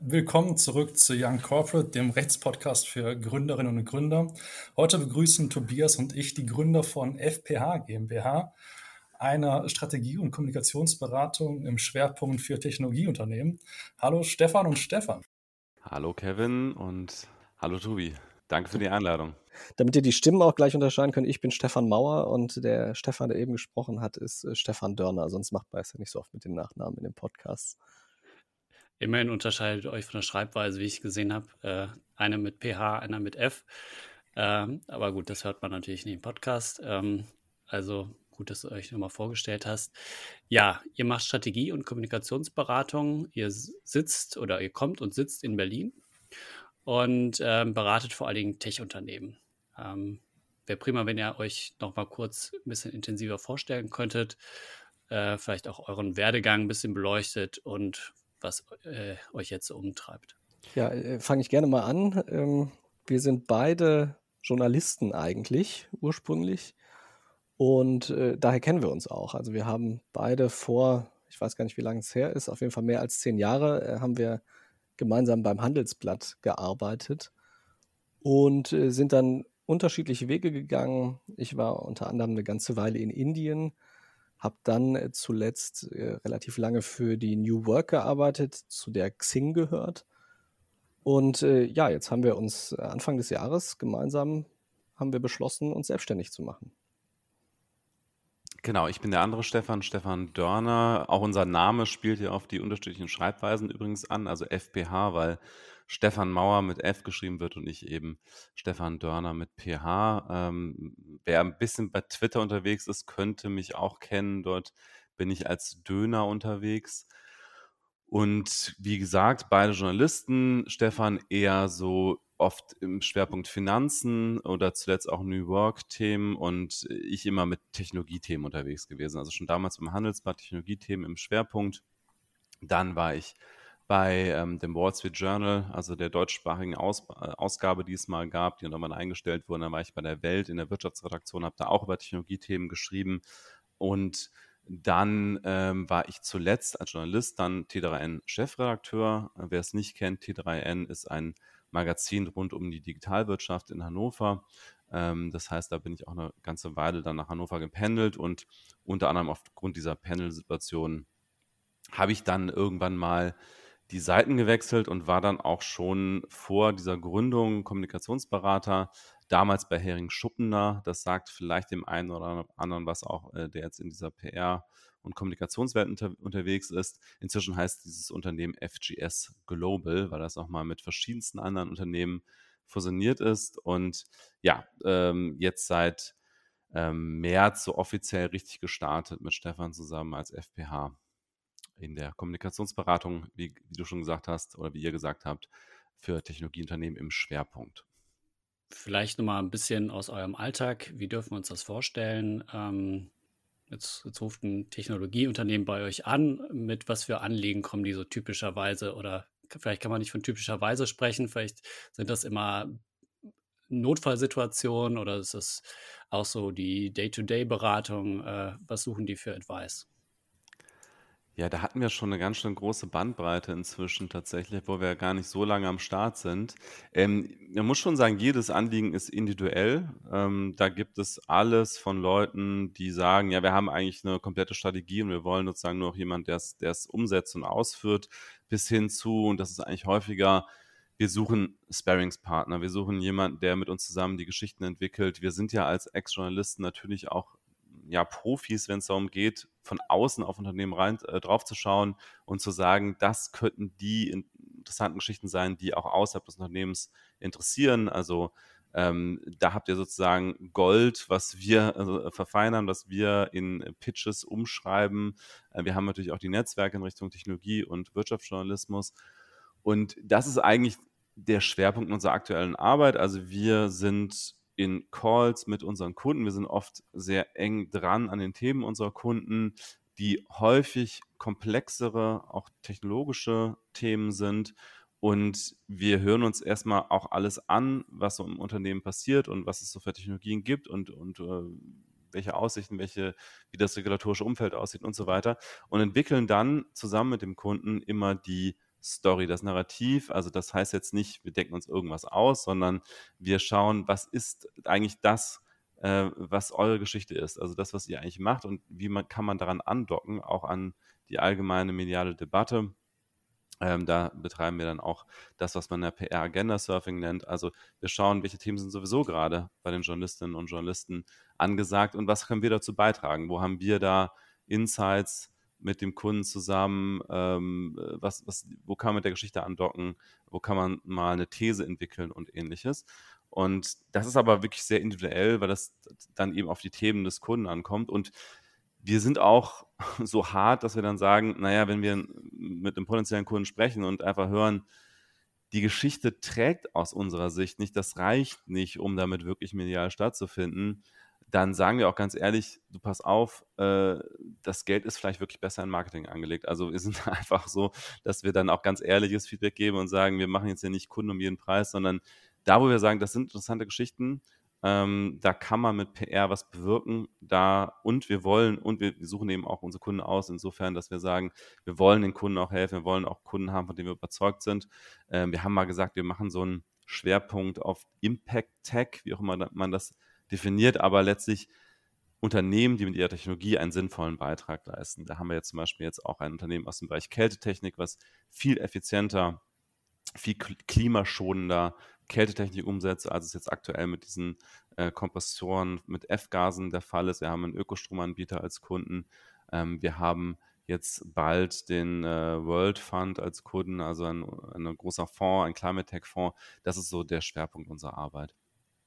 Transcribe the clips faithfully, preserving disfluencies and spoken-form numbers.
Willkommen zurück zu Young Corporate, dem Rechtspodcast für Gründerinnen und Gründer. Heute begrüßen Tobias und ich die Gründer von F P H GmbH, einer Strategie- und Kommunikationsberatung im Schwerpunkt für Technologieunternehmen. Hallo Stefan und Stefan. Hallo Kevin und hallo Tobi. Danke für die Einladung. Damit ihr die Stimmen auch gleich unterscheiden könnt, ich bin Stefan Mauer und der Stefan, der eben gesprochen hat, ist äh, Stefan Dörner. Sonst macht man es ja nicht so oft mit den Nachnamen in den Podcasts. Immerhin unterscheidet euch von der Schreibweise, wie ich gesehen habe, äh, einer mit P H, einer mit F. Ähm, aber gut, das hört man natürlich nicht im Podcast. Ähm, also gut, dass du euch nochmal vorgestellt hast. Ja, ihr macht Strategie- und Kommunikationsberatung. Ihr sitzt oder ihr kommt und sitzt in Berlin und ähm, beratet vor allen Dingen Tech-Unternehmen. Ähm, Wäre prima, wenn ihr euch noch mal kurz ein bisschen intensiver vorstellen könntet, äh, vielleicht auch euren Werdegang ein bisschen beleuchtet und was äh, euch jetzt so umtreibt. Ja, äh, fange ich gerne mal an. Ähm, wir sind beide Journalisten eigentlich ursprünglich und äh, daher kennen wir uns auch. Also wir haben beide vor, ich weiß gar nicht, wie lange es her ist, auf jeden Fall mehr als zehn Jahre, äh, haben wir gemeinsam beim Handelsblatt gearbeitet und äh, sind dann unterschiedliche Wege gegangen. Ich war unter anderem eine ganze Weile in Indien, habe dann äh, zuletzt äh, relativ lange für die New Work gearbeitet, zu der Xing gehört. Und äh, ja, jetzt haben wir uns äh, Anfang des Jahres gemeinsam haben wir beschlossen, uns selbstständig zu machen. Genau, ich bin der andere Stefan, Stefan Dörner. Auch unser Name spielt ja auf die unterschiedlichen Schreibweisen übrigens an, also F P H, weil Stefan Mauer mit F geschrieben wird und ich eben Stefan Dörner mit P H. Ähm, wer ein bisschen bei Twitter unterwegs ist, könnte mich auch kennen. Dort bin ich als Döner unterwegs. Und wie gesagt, beide Journalisten, Stefan eher so oft im Schwerpunkt Finanzen oder zuletzt auch New Work-Themen und ich immer mit Technologiethemen unterwegs gewesen. Also schon damals beim Handelsblatt Technologiethemen im Schwerpunkt. Dann war ich bei ähm, dem Wall Street Journal, also der deutschsprachigen Aus, äh, Ausgabe, die es mal gab, die irgendwann eingestellt wurde. Dann war ich bei der Welt in der Wirtschaftsredaktion, habe da auch über Technologiethemen geschrieben und dann ähm, war ich zuletzt als Journalist dann T drei N-Chefredakteur. Wer es nicht kennt, T drei N ist ein Magazin rund um die Digitalwirtschaft in Hannover. Ähm, das heißt, da bin ich auch eine ganze Weile dann nach Hannover gependelt und unter anderem aufgrund dieser Pendelsituation habe ich dann irgendwann mal die Seiten gewechselt und war dann auch schon vor dieser Gründung Kommunikationsberater, damals bei Hering Schuppener. Das sagt vielleicht dem einen oder anderen was auch, äh, der jetzt in dieser P R- und Kommunikationswelt unter, unterwegs ist. Inzwischen heißt dieses Unternehmen F G S Global, weil das nochmal mit verschiedensten anderen Unternehmen fusioniert ist. Und ja, ähm, jetzt seit ähm, März so offiziell richtig gestartet mit Stefan zusammen als F P H in der Kommunikationsberatung, wie, wie du schon gesagt hast oder wie ihr gesagt habt, für Technologieunternehmen im Schwerpunkt. Vielleicht noch mal ein bisschen aus eurem Alltag. Wie dürfen wir uns das vorstellen? Ähm, jetzt, jetzt ruft ein Technologieunternehmen bei euch an. Mit was für Anliegen kommen die so typischerweise? Oder vielleicht kann man nicht von typischerweise sprechen. Vielleicht sind das immer Notfallsituationen oder ist das auch so die Day-to-Day-Beratung? Äh, was suchen die für Advice? Ja, da hatten wir schon eine ganz schön große Bandbreite inzwischen tatsächlich, wo wir gar nicht so lange am Start sind. Ähm, man muss schon sagen, jedes Anliegen ist individuell. Ähm, da gibt es alles von Leuten, die sagen, ja, wir haben eigentlich eine komplette Strategie und wir wollen sozusagen nur noch jemand, der es der es umsetzt und ausführt, bis hin zu, und das ist eigentlich häufiger, wir suchen Sparringspartner, wir suchen jemanden, der mit uns zusammen die Geschichten entwickelt. Wir sind ja als Ex-Journalisten natürlich auch ja, Profis, wenn es darum geht, von außen auf Unternehmen rein äh, draufzuschauen und zu sagen, das könnten die interessanten Geschichten sein, die auch außerhalb des Unternehmens interessieren. Also ähm, da habt ihr sozusagen Gold, was wir also, verfeinern, was wir in Pitches umschreiben. Äh, wir haben natürlich auch die Netzwerke in Richtung Technologie und Wirtschaftsjournalismus. Und das ist eigentlich der Schwerpunkt unserer aktuellen Arbeit. Also wir sind in Calls mit unseren Kunden. Wir sind oft sehr eng dran an den Themen unserer Kunden, die häufig komplexere, auch technologische Themen sind. Und wir hören uns erstmal auch alles an, was so im Unternehmen passiert und was es so für Technologien gibt und, und äh, welche Aussichten, welche, wie das regulatorische Umfeld aussieht und so weiter. Und entwickeln dann zusammen mit dem Kunden immer die Story, das Narrativ. Also das heißt jetzt nicht, wir denken uns irgendwas aus, sondern wir schauen, was ist eigentlich das, äh, was eure Geschichte ist. Also das, was ihr eigentlich macht und wie man, kann man daran andocken, auch an die allgemeine mediale Debatte. Ähm, da betreiben wir dann auch das, was man ja P R-Agenda-Surfing nennt. Also wir schauen, welche Themen sind sowieso gerade bei den Journalistinnen und Journalisten angesagt und was können wir dazu beitragen? Wo haben wir da Insights mit dem Kunden zusammen? Ähm, was, was, wo kann man mit der Geschichte andocken? Wo kann man mal eine These entwickeln und ähnliches? Und das ist aber wirklich sehr individuell, weil das dann eben auf die Themen des Kunden ankommt. Und wir sind auch so hart, dass wir dann sagen, naja, wenn wir mit einem potenziellen Kunden sprechen und einfach hören, die Geschichte trägt aus unserer Sicht nicht, das reicht nicht, um damit wirklich medial stattzufinden, dann sagen wir auch ganz ehrlich, du pass auf, äh, das Geld ist vielleicht wirklich besser in Marketing angelegt. Also wir sind einfach so, dass wir dann auch ganz ehrliches Feedback geben und sagen, wir machen jetzt ja nicht Kunden um jeden Preis, sondern da, wo wir sagen, das sind interessante Geschichten, ähm, da kann man mit P R was bewirken, da und wir wollen und wir, wir suchen eben auch unsere Kunden aus, insofern, dass wir sagen, wir wollen den Kunden auch helfen, wir wollen auch Kunden haben, von denen wir überzeugt sind. Ähm, wir haben mal gesagt, wir machen so einen Schwerpunkt auf Impact Tech, wie auch immer man das definiert, aber letztlich Unternehmen, die mit ihrer Technologie einen sinnvollen Beitrag leisten. Da haben wir jetzt zum Beispiel jetzt auch ein Unternehmen aus dem Bereich Kältetechnik, was viel effizienter, viel klimaschonender Kältetechnik umsetzt, als es jetzt aktuell mit diesen äh, Kompressoren mit F-Gasen der Fall ist. Wir haben einen Ökostromanbieter als Kunden. Ähm, wir haben jetzt bald den äh, World Fund als Kunden, also ein, ein großer Fonds, ein Climate Tech Fonds. Das ist so der Schwerpunkt unserer Arbeit.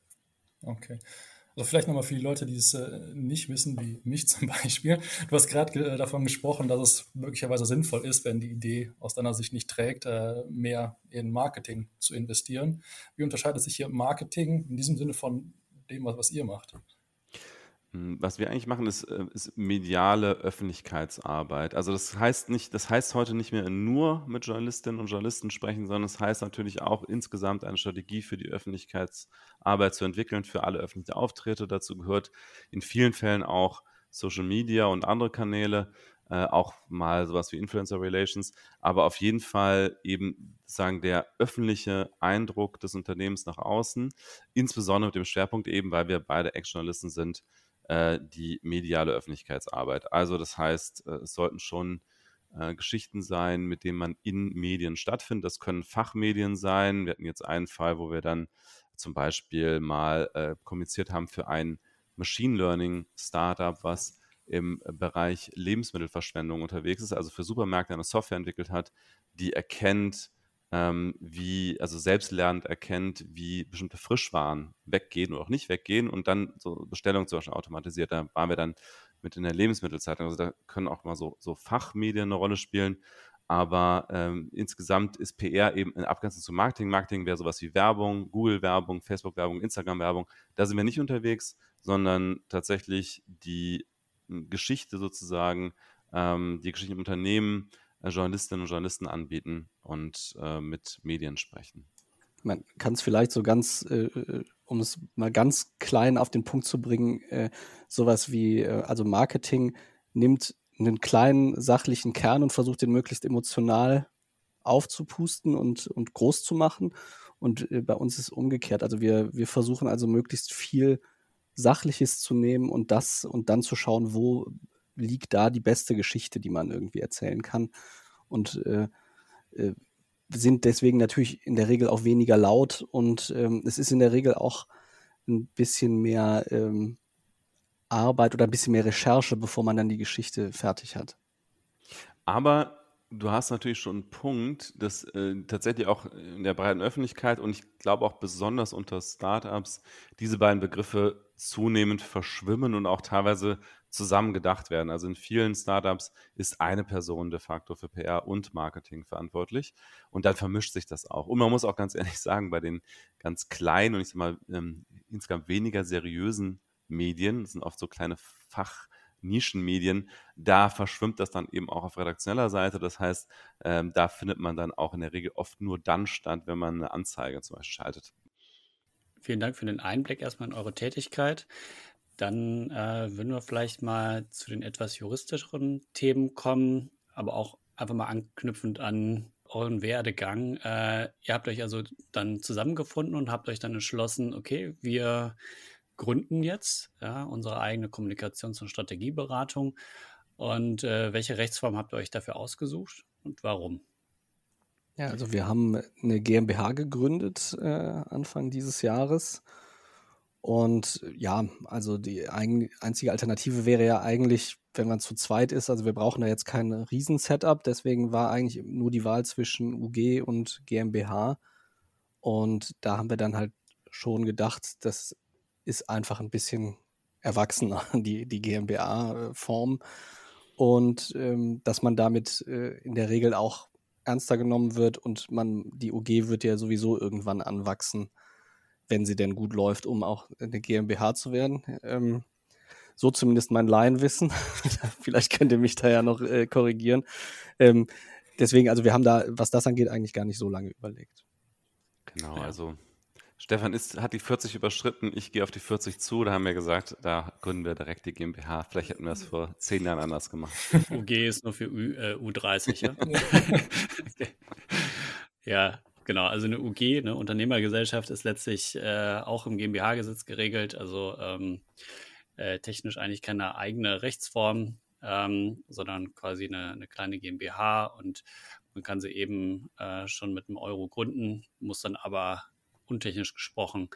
Okay. Also vielleicht nochmal für die Leute, die es äh, nicht wissen, wie mich zum Beispiel. Du hast gerade ge davon gesprochen, dass es möglicherweise sinnvoll ist, wenn die Idee aus deiner Sicht nicht trägt, äh, mehr in Marketing zu investieren. Wie unterscheidet sich hier Marketing in diesem Sinne von dem, was, was ihr macht? Was wir eigentlich machen, ist, äh, ist mediale Öffentlichkeitsarbeit. Also das heißt nicht, das heißt heute nicht mehr nur mit Journalistinnen und Journalisten sprechen, sondern es heißt natürlich auch insgesamt eine Strategie für die Öffentlichkeitsarbeit zu entwickeln, für alle öffentlichen Auftritte. Dazu gehört in vielen Fällen auch Social Media und andere Kanäle, äh, auch mal sowas wie Influencer Relations, aber auf jeden Fall eben sagen der öffentliche Eindruck des Unternehmens nach außen, insbesondere mit dem Schwerpunkt eben, weil wir beide Ex-Journalisten sind, die mediale Öffentlichkeitsarbeit. Also das heißt, es sollten schon äh, Geschichten sein, mit denen man in Medien stattfindet. Das können Fachmedien sein. Wir hatten jetzt einen Fall, wo wir dann zum Beispiel mal äh, kommuniziert haben für ein Machine Learning Startup, was im Bereich Lebensmittelverschwendung unterwegs ist, also für Supermärkte eine Software entwickelt hat, die erkennt, ähm, wie, also selbstlernend erkennt, wie bestimmte Frischwaren weggehen oder auch nicht weggehen und dann so Bestellungen zum Beispiel automatisiert. Da waren wir dann mit in der Lebensmittelzeitung. Also da können auch mal so, so Fachmedien eine Rolle spielen. Aber ähm, insgesamt ist P R eben in Abgrenzung zu Marketing. Marketing wäre sowas wie Werbung, Google-Werbung, Facebook-Werbung, Instagram-Werbung. Da sind wir nicht unterwegs, sondern tatsächlich die Geschichte sozusagen, ähm, die Geschichte im Unternehmen, Journalistinnen und Journalisten anbieten und äh, mit Medien sprechen. Man kann es vielleicht so ganz, äh, um es mal ganz klein auf den Punkt zu bringen, äh, sowas wie, äh, also Marketing nimmt einen kleinen sachlichen Kern und versucht den möglichst emotional aufzupusten und, und groß zu machen. Und äh, bei uns ist es umgekehrt. Also wir, wir versuchen also möglichst viel Sachliches zu nehmen und das und dann zu schauen, wo liegt da die beste Geschichte, die man irgendwie erzählen kann. Und äh, äh, sind deswegen natürlich in der Regel auch weniger laut und ähm, es ist in der Regel auch ein bisschen mehr ähm, Arbeit oder ein bisschen mehr Recherche, bevor man dann die Geschichte fertig hat. Aber du hast natürlich schon einen Punkt, dass äh, tatsächlich auch in der breiten Öffentlichkeit und ich glaube auch besonders unter Startups diese beiden Begriffe zunehmend verschwimmen und auch teilweise zusammen gedacht werden. Also in vielen Startups ist eine Person de facto für P R und Marketing verantwortlich und dann vermischt sich das auch. Und man muss auch ganz ehrlich sagen, bei den ganz kleinen und ich sag mal ähm, insgesamt weniger seriösen Medien, das sind oft so kleine Fach- Nischenmedien, da verschwimmt das dann eben auch auf redaktioneller Seite. Das heißt, ähm, da findet man dann auch in der Regel oft nur dann statt, wenn man eine Anzeige zum Beispiel schaltet. Vielen Dank für den Einblick erstmal in eure Tätigkeit. Dann äh, würden wir vielleicht mal zu den etwas juristischeren Themen kommen, aber auch einfach mal anknüpfend an euren Werdegang. Äh, ihr habt euch also dann zusammengefunden und habt euch dann entschlossen, okay, wir gründen jetzt ja, unsere eigene Kommunikations- und Strategieberatung. Und äh, welche Rechtsform habt ihr euch dafür ausgesucht und warum? Ja, also wir haben eine GmbH gegründet äh, Anfang dieses Jahres. Und äh, ja, also die ein, einzige Alternative wäre ja eigentlich, wenn man zu zweit ist, also wir brauchen da jetzt kein Riesen-Setup, deswegen war eigentlich nur die Wahl zwischen U G und GmbH. Und da haben wir dann halt schon gedacht, das ist einfach ein bisschen erwachsener, die, die GmbH-Form. Und ähm, dass man damit äh, in der Regel auch ernster genommen wird und man, die U G wird ja sowieso irgendwann anwachsen, wenn sie denn gut läuft, um auch eine GmbH zu werden. Ähm, so zumindest mein Laienwissen. Vielleicht könnt ihr mich da ja noch äh, korrigieren. Ähm, deswegen, also wir haben da, was das angeht, eigentlich gar nicht so lange überlegt. Genau, Ja. also Stefan ist, hat die vierzig überschritten, ich gehe auf die vierzig zu, da haben wir gesagt, da gründen wir direkt die GmbH. Vielleicht hätten wir es vor zehn Jahren anders gemacht. U G ist nur für U, äh, U dreißig, ja? Okay. Ja, genau. Also eine U G, eine Unternehmergesellschaft, ist letztlich äh, auch im GmbH-Gesetz geregelt. Also ähm, äh, technisch eigentlich keine eigene Rechtsform, ähm, sondern quasi eine, eine kleine GmbH. Und man kann sie eben äh, schon mit einem Euro gründen, muss dann aber untechnisch gesprochen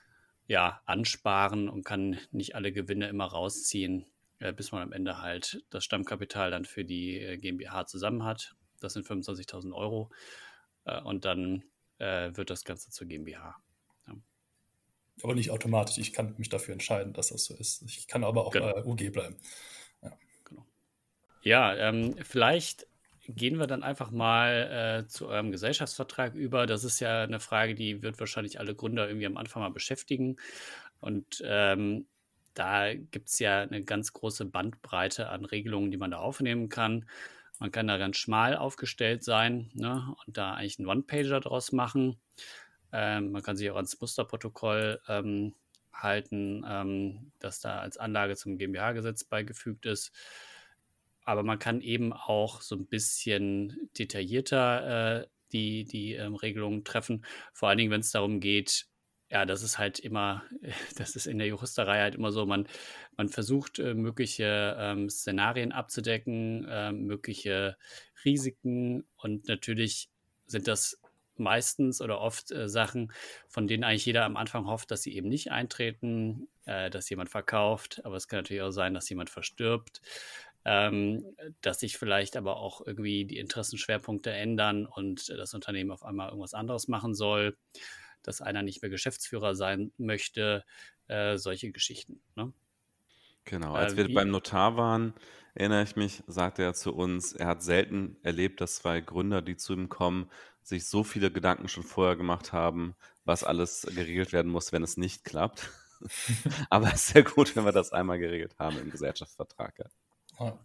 ja ansparen und kann nicht alle Gewinne immer rausziehen, äh, bis man am Ende halt das Stammkapital dann für die äh, GmbH zusammen hat. Das sind fünfundzwanzigtausend Euro. Äh, und dann äh, wird das Ganze zur GmbH. Ja. Aber nicht automatisch. Ich kann mich dafür entscheiden, dass das so ist. Ich kann aber auch Genau. äh, U G bleiben. Genau. Ja, ähm, vielleicht gehen wir dann einfach mal äh, zu eurem Gesellschaftsvertrag über. Das ist ja eine Frage, die wird wahrscheinlich alle Gründer irgendwie am Anfang mal beschäftigen. Und ähm, da gibt es ja eine ganz große Bandbreite an Regelungen, die man da aufnehmen kann. Man kann da ganz schmal aufgestellt sein, ne, und da eigentlich einen One-Pager draus machen. Ähm, man kann sich auch ans Musterprotokoll ähm, halten, ähm, das da als Anlage zum GmbH-Gesetz beigefügt ist. Aber man kann eben auch so ein bisschen detaillierter äh, die, die ähm, Regelungen treffen. Vor allen Dingen, wenn es darum geht, ja, das ist halt immer, das ist in der Juristerei halt immer so, man, man versucht, äh, mögliche ähm, Szenarien abzudecken, äh, mögliche Risiken, und natürlich sind das meistens oder oft äh, Sachen, von denen eigentlich jeder am Anfang hofft, dass sie eben nicht eintreten, äh, dass jemand verkauft, aber es kann natürlich auch sein, dass jemand verstirbt, ähm, dass sich vielleicht aber auch irgendwie die Interessenschwerpunkte ändern und äh, das Unternehmen auf einmal irgendwas anderes machen soll, dass einer nicht mehr Geschäftsführer sein möchte, äh, solche Geschichten. Ne? Genau, als Äh, wir wie, beim Notar waren, erinnere ich mich, sagte er zu uns, er hat selten erlebt, dass zwei Gründer, die zu ihm kommen, sich so viele Gedanken schon vorher gemacht haben, was alles geregelt werden muss, wenn es nicht klappt. Aber es ist sehr gut, wenn wir das einmal geregelt haben im Gesellschaftsvertrag. Ja. Ja.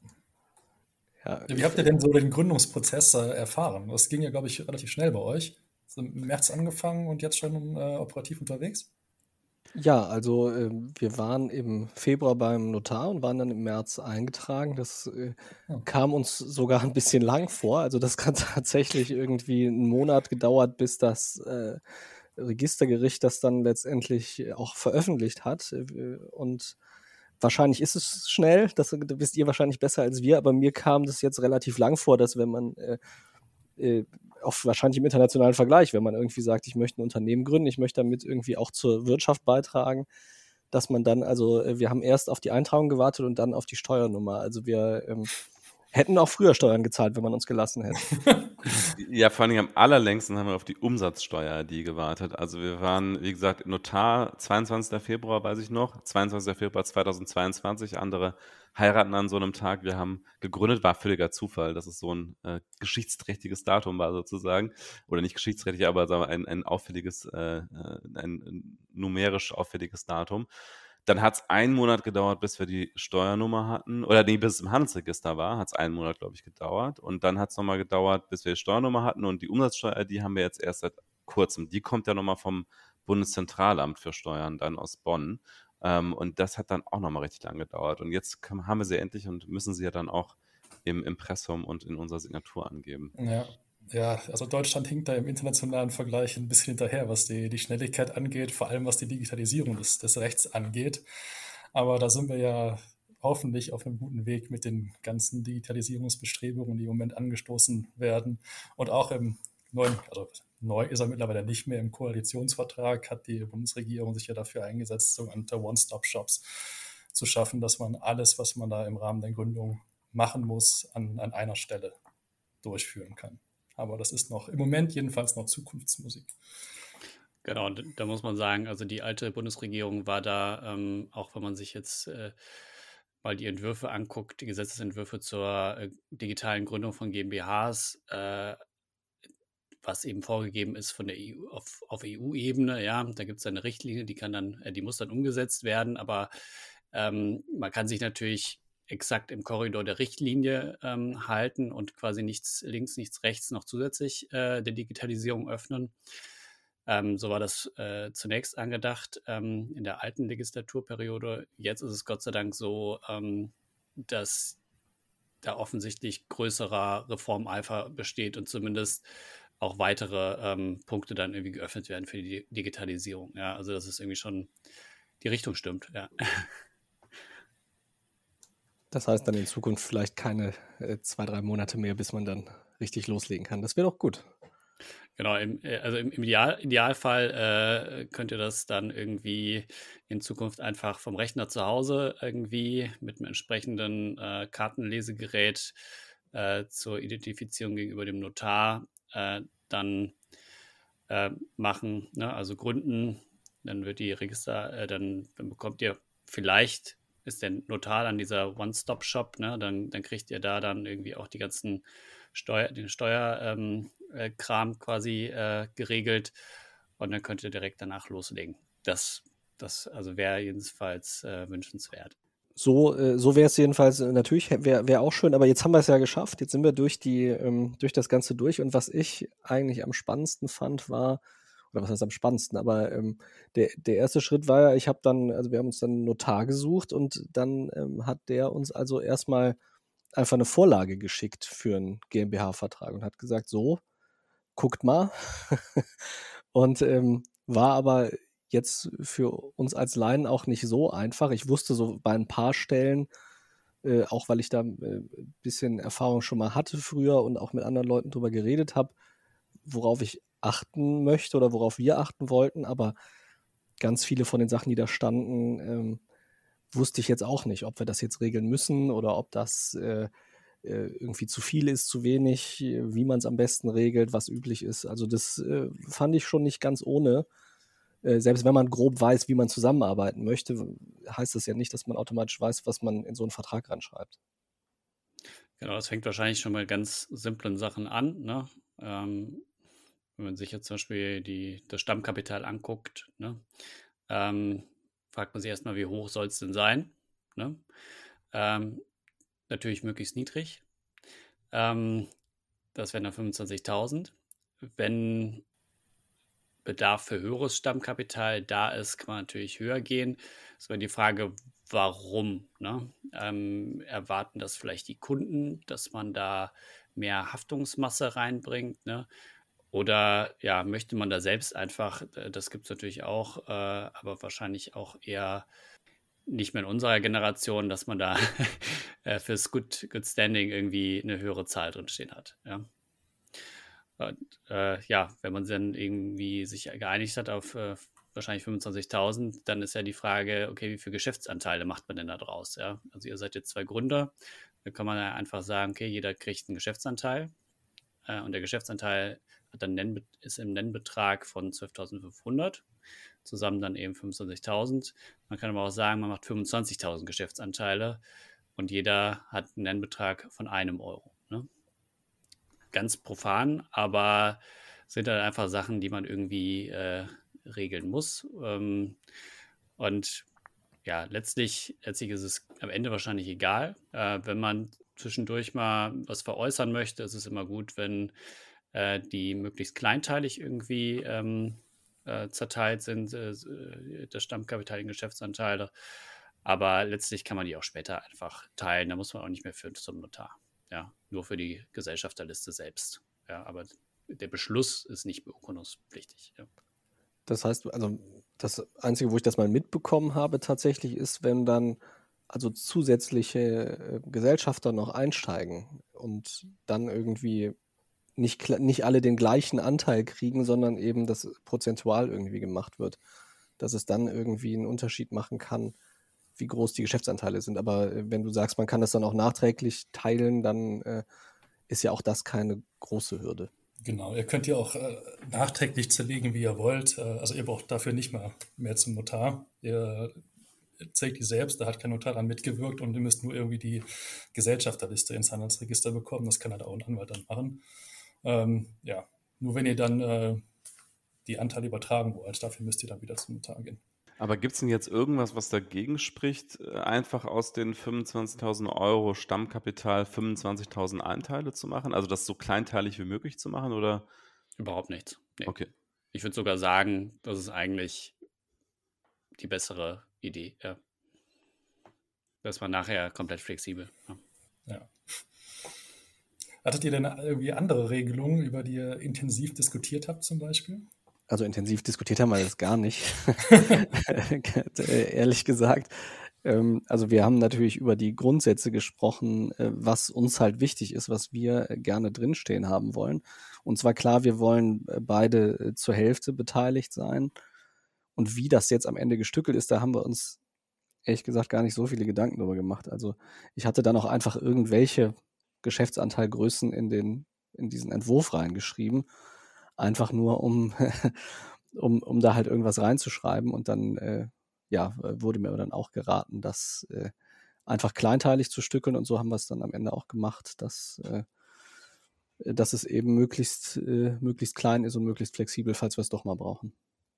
Ja, Wie habt ihr denn so den Gründungsprozess äh, erfahren? Das ging ja, glaube ich, relativ schnell bei euch. So im März angefangen und jetzt schon äh, operativ unterwegs? Ja, also äh, wir waren im Februar beim Notar und waren dann im März eingetragen. Das äh, Ja. kam uns sogar ein bisschen lang vor. Also das hat tatsächlich irgendwie einen Monat gedauert, bis das äh, Registergericht das dann letztendlich äh, auch veröffentlicht hat. Äh, Und wahrscheinlich ist es schnell, das wisst ihr wahrscheinlich besser als wir, aber mir kam das jetzt relativ lang vor, dass wenn man äh, äh, auch wahrscheinlich im internationalen Vergleich, wenn man irgendwie sagt, ich möchte ein Unternehmen gründen, ich möchte damit irgendwie auch zur Wirtschaft beitragen, dass man dann, also äh, wir haben erst auf die Eintragung gewartet und dann auf die Steuernummer. Also wir ähm, hätten auch früher Steuern gezahlt, wenn man uns gelassen hätte. Ja, vor allen Dingen am allerlängsten haben wir auf die Umsatzsteuer-I D gewartet. Also wir waren, wie gesagt, Notar, zweiundzwanzigster Februar, weiß ich noch, zweiundzwanzigster Februar zweitausendzweiundzwanzig, andere heiraten an so einem Tag. Wir haben gegründet, war völliger Zufall, dass es so ein äh, geschichtsträchtiges Datum war sozusagen. Oder nicht geschichtsträchtig, aber sagen wir, ein, ein auffälliges, äh, ein, ein numerisch auffälliges Datum. Dann hat es einen Monat gedauert, bis wir die Steuernummer hatten. Oder nee, bis es im Handelsregister war, hat es einen Monat, glaube ich, gedauert. Und dann hat es nochmal gedauert, bis wir die Steuernummer hatten. Und die Umsatzsteuer, die haben wir jetzt erst seit kurzem. Die kommt ja nochmal vom Bundeszentralamt für Steuern, dann aus Bonn. Ähm, und das hat dann auch nochmal richtig lang gedauert. Und jetzt kann, haben wir sie endlich und müssen sie ja dann auch im Impressum und in unserer Signatur angeben. Ja. Ja, also Deutschland hinkt da im internationalen Vergleich ein bisschen hinterher, was die, die Schnelligkeit angeht, vor allem was die Digitalisierung des, des Rechts angeht. Aber da sind wir ja hoffentlich auf einem guten Weg mit den ganzen Digitalisierungsbestrebungen, die im Moment angestoßen werden. Und auch im neuen, also neu ist er mittlerweile nicht mehr, im Koalitionsvertrag hat die Bundesregierung sich ja dafür eingesetzt, sogenannte One-Stop-Shops zu schaffen, dass man alles, was man da im Rahmen der Gründung machen muss, an, an einer Stelle durchführen kann. Aber das ist noch im Moment jedenfalls noch Zukunftsmusik. Genau, und da muss man sagen, also die alte Bundesregierung war da, ähm, auch wenn man sich jetzt äh, mal die Entwürfe anguckt, die Gesetzesentwürfe zur äh, digitalen Gründung von GmbHs, äh, was eben vorgegeben ist von der E U auf, auf E U-Ebene, ja, da gibt es eine Richtlinie, die kann dann, äh, die muss dann umgesetzt werden, aber ähm, man kann sich natürlich exakt im Korridor der Richtlinie ähm, halten und quasi nichts links, nichts rechts noch zusätzlich äh, der Digitalisierung öffnen. Ähm, so war das äh, zunächst angedacht ähm, in der alten Legislaturperiode. Jetzt ist es Gott sei Dank so, ähm, dass da offensichtlich größerer Reformeifer besteht und zumindest auch weitere ähm, Punkte dann irgendwie geöffnet werden für die Digitalisierung. Ja, also dass es irgendwie schon die Richtung stimmt. Ja. Das heißt dann in Zukunft vielleicht keine äh, zwei, drei Monate mehr, bis man dann richtig loslegen kann. Das wäre doch gut. Genau, im, äh, also im Ideal, Idealfall äh, könnt ihr das dann irgendwie in Zukunft einfach vom Rechner zu Hause irgendwie mit einem entsprechenden äh, Kartenlesegerät äh, zur Identifizierung gegenüber dem Notar äh, dann äh, machen, ne? Also gründen, dann wird die Register, äh, dann, dann bekommt ihr vielleicht, ist der Notar dann dieser One-Stop-Shop, ne? Dann, dann kriegt ihr da dann irgendwie auch die ganzen Steuer, den Steuerkram ähm, äh, Kram quasi äh, geregelt und dann könnt ihr direkt danach loslegen. Das, das also wäre jedenfalls äh, wünschenswert. So, äh, so wäre es jedenfalls, äh, natürlich wäre wär auch schön, aber jetzt haben wir es ja geschafft. Jetzt sind wir durch die, ähm, durch das Ganze durch. Und was ich eigentlich am spannendsten fand, war, oder was heißt am spannendsten, aber ähm, der, der erste Schritt war ja, ich habe dann, also wir haben uns dann einen Notar gesucht und dann ähm, hat der uns also erstmal einfach eine Vorlage geschickt für einen GmbH-Vertrag und hat gesagt, so, guckt mal. Und ähm, war aber jetzt für uns als Laien auch nicht so einfach. Ich wusste so bei ein paar Stellen, äh, auch weil ich da ein äh, bisschen Erfahrung schon mal hatte früher und auch mit anderen Leuten drüber geredet habe, worauf ich achten möchte oder worauf wir achten wollten. Aber ganz viele von den Sachen, die da standen, ähm, wusste ich jetzt auch nicht, ob wir das jetzt regeln müssen oder ob das äh, äh, irgendwie zu viel ist, zu wenig, wie man es am besten regelt, was üblich ist. Also das äh, fand ich schon nicht ganz ohne. Äh, selbst wenn man grob weiß, wie man zusammenarbeiten möchte, heißt das ja nicht, dass man automatisch weiß, was man in so einen Vertrag reinschreibt. Genau, das fängt wahrscheinlich schon mal ganz simplen Sachen an, ne? Ähm, wenn man sich jetzt zum Beispiel die, das Stammkapital anguckt, ne? Ähm, fragt man sich erstmal, wie hoch soll es denn sein? Ne? Ähm, natürlich möglichst niedrig. Ähm, das wären dann fünfundzwanzigtausend. Wenn Bedarf für höheres Stammkapital da ist, kann man natürlich höher gehen. Es ist aber die Frage, warum? Ne? Ähm, erwarten das vielleicht die Kunden, dass man da mehr Haftungsmasse reinbringt? Ne? Oder ja, möchte man da selbst einfach, äh, das gibt es natürlich auch, äh, aber wahrscheinlich auch eher nicht mehr in unserer Generation, dass man da äh, fürs Good, Good Standing irgendwie eine höhere Zahl drinstehen hat. Ja. Und, äh, ja, wenn man dann irgendwie sich geeinigt hat auf äh, wahrscheinlich fünfundzwanzigtausend, dann ist ja die Frage, okay, wie viele Geschäftsanteile macht man denn da draus? Ja? Also ihr seid jetzt zwei Gründer, da kann man ja einfach sagen, okay, jeder kriegt einen Geschäftsanteil äh, und der Geschäftsanteil hat dann Nenn, ist im Nennbetrag von zwölftausendfünfhundert, zusammen dann eben fünfundzwanzigtausend. Man kann aber auch sagen, man macht fünfundzwanzigtausend Geschäftsanteile und jeder hat einen Nennbetrag von einem Euro. Ne? Ganz profan, aber sind dann einfach Sachen, die man irgendwie äh, regeln muss. Ähm, und ja, letztlich, letztlich ist es am Ende wahrscheinlich egal. Äh, wenn man zwischendurch mal was veräußern möchte, ist es immer gut, wenn äh, die möglichst kleinteilig irgendwie ähm, äh, zerteilt sind, äh, das Stammkapital in Geschäftsanteile. Aber letztlich kann man die auch später einfach teilen. Da muss man auch nicht mehr für zum Notar. Ja, nur für die Gesellschafterliste selbst. Ja, aber der Beschluss ist nicht beurkundungspflichtig. Ja. Das heißt, also das Einzige, wo ich das mal mitbekommen habe tatsächlich, ist, wenn dann also zusätzliche äh, Gesellschafter noch einsteigen und dann irgendwie nicht, kla- nicht alle den gleichen Anteil kriegen, sondern eben das prozentual irgendwie gemacht wird, dass es dann irgendwie einen Unterschied machen kann, wie groß die Geschäftsanteile sind. Aber äh, wenn du sagst, man kann das dann auch nachträglich teilen, dann äh, ist ja auch das keine große Hürde. Genau, ihr könnt ja auch äh, nachträglich zerlegen, wie ihr wollt. Äh, also ihr braucht dafür nicht mehr mehr zum Notar. Ihr zählt die selbst, da hat kein Notar dran mitgewirkt und ihr müsst nur irgendwie die Gesellschafterliste ins Handelsregister bekommen. Das kann halt auch ein Anwalt dann machen. Ähm, ja, nur wenn ihr dann äh, die Anteile übertragen wollt, dafür müsst ihr dann wieder zum Notar gehen. Aber gibt es denn jetzt irgendwas, was dagegen spricht, äh, einfach aus den fünfundzwanzigtausend Euro Stammkapital fünfundzwanzigtausend Anteile zu machen? Also das so kleinteilig wie möglich zu machen, oder? Überhaupt nichts. Nee. Okay. Ich würde sogar sagen, das ist eigentlich die bessere Idee. Ja. Das war nachher komplett flexibel. Ja. Ja. Hattet ihr denn irgendwie andere Regelungen, über die ihr intensiv diskutiert habt zum Beispiel? Also intensiv diskutiert haben wir das gar nicht, ehrlich gesagt. Ähm, also wir haben natürlich über die Grundsätze gesprochen, äh, was uns halt wichtig ist, was wir äh, gerne drinstehen haben wollen. Und zwar klar, wir wollen äh, beide äh, zur Hälfte beteiligt sein. Und wie das jetzt am Ende gestückelt ist, da haben wir uns ehrlich gesagt gar nicht so viele Gedanken darüber gemacht. Also ich hatte dann auch einfach irgendwelche Geschäftsanteilgrößen in, den, in diesen Entwurf reingeschrieben, einfach nur um, um, um da halt irgendwas reinzuschreiben. Und dann äh, ja, wurde mir dann auch geraten, das äh, einfach kleinteilig zu stückeln. Und so haben wir es dann am Ende auch gemacht, dass, äh, dass es eben möglichst, äh, möglichst klein ist und möglichst flexibel, falls wir es doch mal brauchen.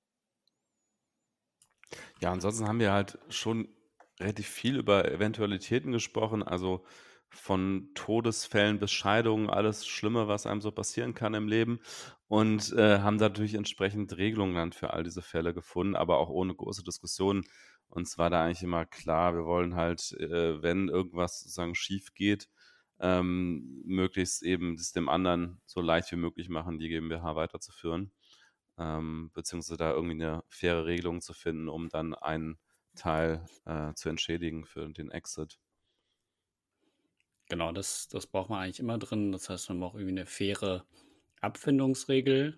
Ja, ansonsten haben wir halt schon relativ viel über Eventualitäten gesprochen, also von Todesfällen bis Scheidungen, alles Schlimme, was einem so passieren kann im Leben, und äh, haben natürlich entsprechend Regelungen dann für all diese Fälle gefunden, aber auch ohne große Diskussionen. Uns war da eigentlich immer klar, wir wollen halt, äh, wenn irgendwas sozusagen schief geht, ähm, möglichst eben es dem anderen so leicht wie möglich machen, die GmbH weiterzuführen. Ähm, beziehungsweise da irgendwie eine faire Regelung zu finden, um dann einen Teil äh, zu entschädigen für den Exit. Genau, das, das braucht man eigentlich immer drin. Das heißt, man braucht irgendwie eine faire Abfindungsregel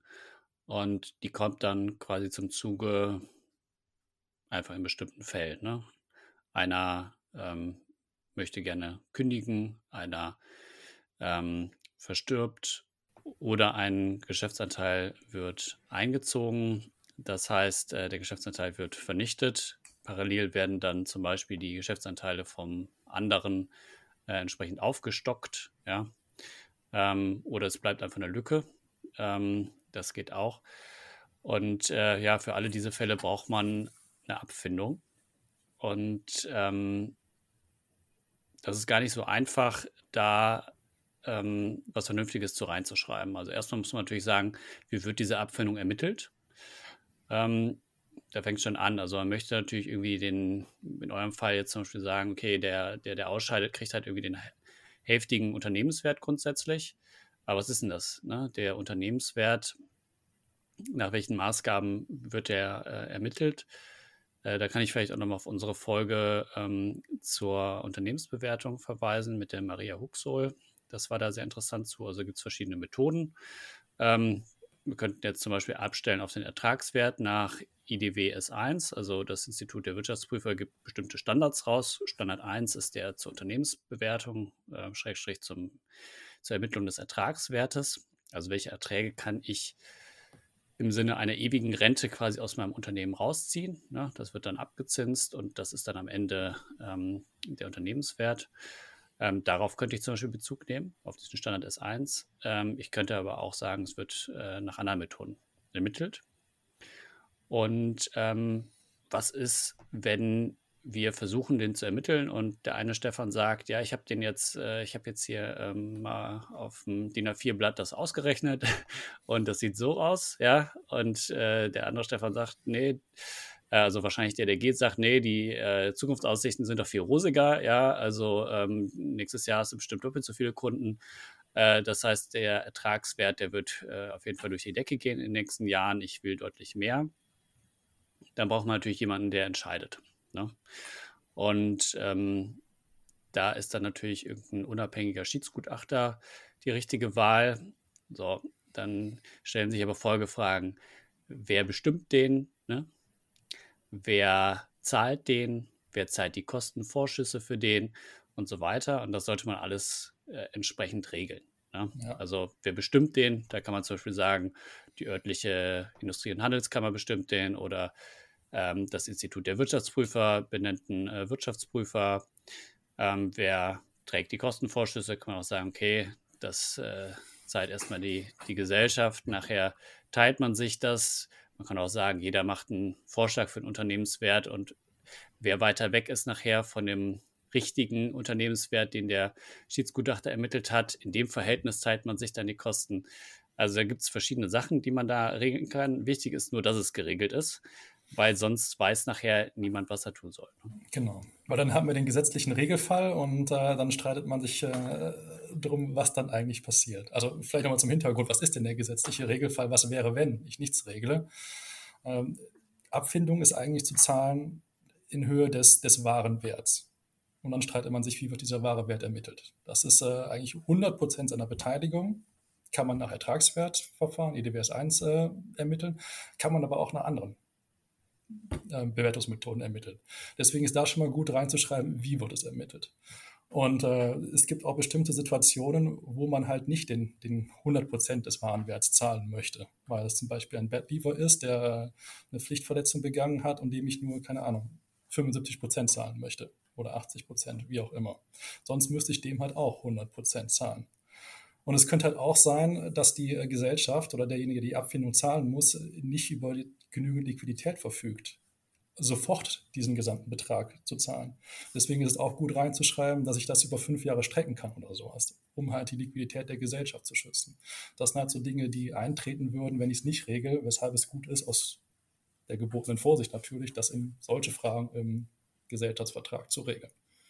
und die kommt dann quasi zum Zuge einfach in bestimmten Fällen. Ne? Einer ähm, möchte gerne kündigen, einer ähm, verstirbt oder ein Geschäftsanteil wird eingezogen. Das heißt, äh, der Geschäftsanteil wird vernichtet. Parallel werden dann zum Beispiel die Geschäftsanteile vom anderen äh, entsprechend aufgestockt. Ja? Ähm, oder es bleibt einfach eine Lücke. Ähm, das geht auch. Und äh, ja, für alle diese Fälle braucht man eine Abfindung. Und ähm, das ist gar nicht so einfach, da ähm, was Vernünftiges zu reinzuschreiben. Also erstmal muss man natürlich sagen, wie wird diese Abfindung ermittelt? Ähm, da fängt es schon an. Also man möchte natürlich irgendwie den, in eurem Fall jetzt zum Beispiel sagen, okay, der, der, der ausscheidet, kriegt halt irgendwie den hälftigen Unternehmenswert grundsätzlich. Aber was ist denn das? Ne? Der Unternehmenswert, nach welchen Maßgaben wird der äh, ermittelt? Äh, da kann ich vielleicht auch nochmal auf unsere Folge ähm, zur Unternehmensbewertung verweisen mit der Maria Huxohl. Das war da sehr interessant zu. Also gibt es verschiedene Methoden. Ähm, wir könnten jetzt zum Beispiel abstellen auf den Ertragswert nach I D W S eins. Also das Institut der Wirtschaftsprüfer gibt bestimmte Standards raus. Standard eins ist der zur Unternehmensbewertung, äh, Schrägstrich zum, zur Ermittlung des Ertragswertes. Also welche Erträge kann ich im Sinne einer ewigen Rente quasi aus meinem Unternehmen rausziehen. Ne? Das wird dann abgezinst und das ist dann am Ende ähm, der Unternehmenswert. Ähm, darauf könnte ich zum Beispiel Bezug nehmen, auf diesen Standard S eins. Ähm, ich könnte aber auch sagen, es wird äh, nach anderen Methoden ermittelt. Und ähm, was ist, wenn wir versuchen, den zu ermitteln und der eine Stefan sagt, ja, ich habe den jetzt, äh, ich habe jetzt hier ähm, mal auf dem D I N A vier Blatt das ausgerechnet und das sieht so aus, ja, und äh, der andere Stefan sagt, nee, also wahrscheinlich der, der geht, sagt, nee, die äh, Zukunftsaussichten sind doch viel rosiger, ja, also ähm, nächstes Jahr hast du bestimmt doppelt so viele Kunden. Äh, das heißt, der Ertragswert, der wird äh, auf jeden Fall durch die Decke gehen in den nächsten Jahren. Ich will deutlich mehr. Dann braucht man natürlich jemanden, der entscheidet. Ne? Und ähm, da ist dann natürlich irgendein unabhängiger Schiedsgutachter die richtige Wahl. So, dann stellen sich aber Folgefragen. Wer bestimmt den? Ne? Wer zahlt den? Wer zahlt die Kostenvorschüsse für den? Und so weiter. Und das sollte man alles äh, entsprechend regeln. Ne? Ja. Also wer bestimmt den? Da kann man zum Beispiel sagen, die örtliche Industrie- und Handelskammer bestimmt den oder ähm, das Institut der Wirtschaftsprüfer benennt einen äh, Wirtschaftsprüfer. Ähm, wer trägt die Kostenvorschüsse? Kann man auch sagen, okay, das äh, zahlt erstmal die, die Gesellschaft, nachher teilt man sich das. Man kann auch sagen, jeder macht einen Vorschlag für den Unternehmenswert und wer weiter weg ist nachher von dem richtigen Unternehmenswert, den der Schiedsgutachter ermittelt hat, in dem Verhältnis teilt man sich dann die Kosten. Also da gibt es verschiedene Sachen, die man da regeln kann. Wichtig ist nur, dass es geregelt ist, weil sonst weiß nachher niemand, was er tun soll. Genau, weil dann haben wir den gesetzlichen Regelfall und äh, dann streitet man sich äh, darum, was dann eigentlich passiert. Also vielleicht nochmal zum Hintergrund, was ist denn der gesetzliche Regelfall? Was wäre, wenn ich nichts regle? Ähm, Abfindung ist eigentlich zu zahlen in Höhe des, des wahren Werts. Und dann streitet man sich, wie wird dieser wahre Wert ermittelt. Das ist äh, eigentlich hundert Prozent seiner Beteiligung. Kann man nach Ertragswertverfahren, E D W S eins, äh, ermitteln, kann man aber auch nach anderen äh, Bewertungsmethoden ermitteln. Deswegen ist da schon mal gut reinzuschreiben, wie wird es ermittelt. Und äh, es gibt auch bestimmte Situationen, wo man halt nicht den, den hundert Prozent des Warenwerts zahlen möchte, weil es zum Beispiel ein Bad Beaver ist, der äh, eine Pflichtverletzung begangen hat und dem ich nur, keine Ahnung, fünfundsiebzig Prozent zahlen möchte oder achtzig Prozent, wie auch immer. Sonst müsste ich dem halt auch hundert Prozent zahlen. Und es könnte halt auch sein, dass die Gesellschaft oder derjenige, der die Abfindung zahlen muss, nicht über die genügend Liquidität verfügt, sofort diesen gesamten Betrag zu zahlen. Deswegen ist es auch gut reinzuschreiben, dass ich das über fünf Jahre strecken kann oder sowas, um halt die Liquidität der Gesellschaft zu schützen. Das sind halt so Dinge, die eintreten würden, wenn ich es nicht regel, weshalb es gut ist, aus der gebotenen Vorsicht natürlich, das in solche Fragen im Gesellschaftsvertrag zu regeln.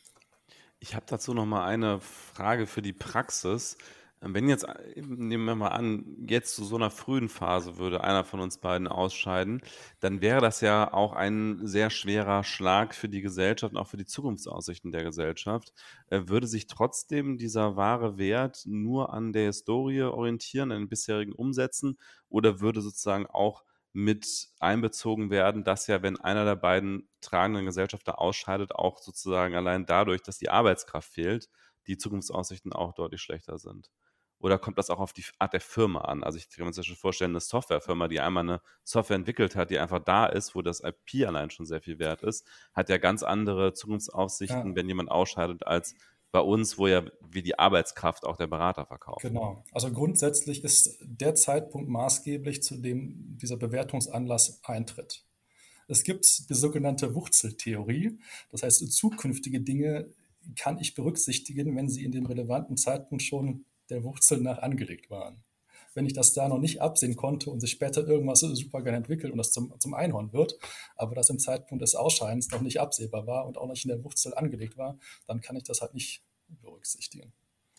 Ich habe dazu noch mal eine Frage für die Praxis. Wenn jetzt, nehmen wir mal an, jetzt zu so einer frühen Phase würde einer von uns beiden ausscheiden, dann wäre das ja auch ein sehr schwerer Schlag für die Gesellschaft und auch für die Zukunftsaussichten der Gesellschaft. Äh, Würde sich trotzdem dieser wahre Wert nur an der Historie orientieren, an den bisherigen Umsätzen, oder würde sozusagen auch mit einbezogen werden, dass ja, wenn einer der beiden tragenden Gesellschafter ausscheidet, auch sozusagen allein dadurch, dass die Arbeitskraft fehlt, die Zukunftsaussichten auch deutlich schlechter sind? Oder kommt das auch auf die Art der Firma an? Also ich kann mir zum Beispiel vorstellen, eine Softwarefirma, die einmal eine Software entwickelt hat, die einfach da ist, wo das I P allein schon sehr viel wert ist, hat ja ganz andere Zukunftsaussichten, Ja. wenn jemand ausscheidet, als bei uns, wo ja wie die Arbeitskraft auch der Berater verkauft. Genau. Also grundsätzlich ist der Zeitpunkt maßgeblich, zu dem dieser Bewertungsanlass eintritt. Es gibt die sogenannte Wurzeltheorie. Das heißt, zukünftige Dinge kann ich berücksichtigen, wenn sie in dem relevanten Zeitpunkt schon der Wurzel nach angelegt waren. Wenn ich das da noch nicht absehen konnte und sich später irgendwas super gerne entwickelt und das zum, zum Einhorn wird, aber das im Zeitpunkt des Ausscheidens noch nicht absehbar war und auch nicht in der Wurzel angelegt war, dann kann ich das halt nicht berücksichtigen.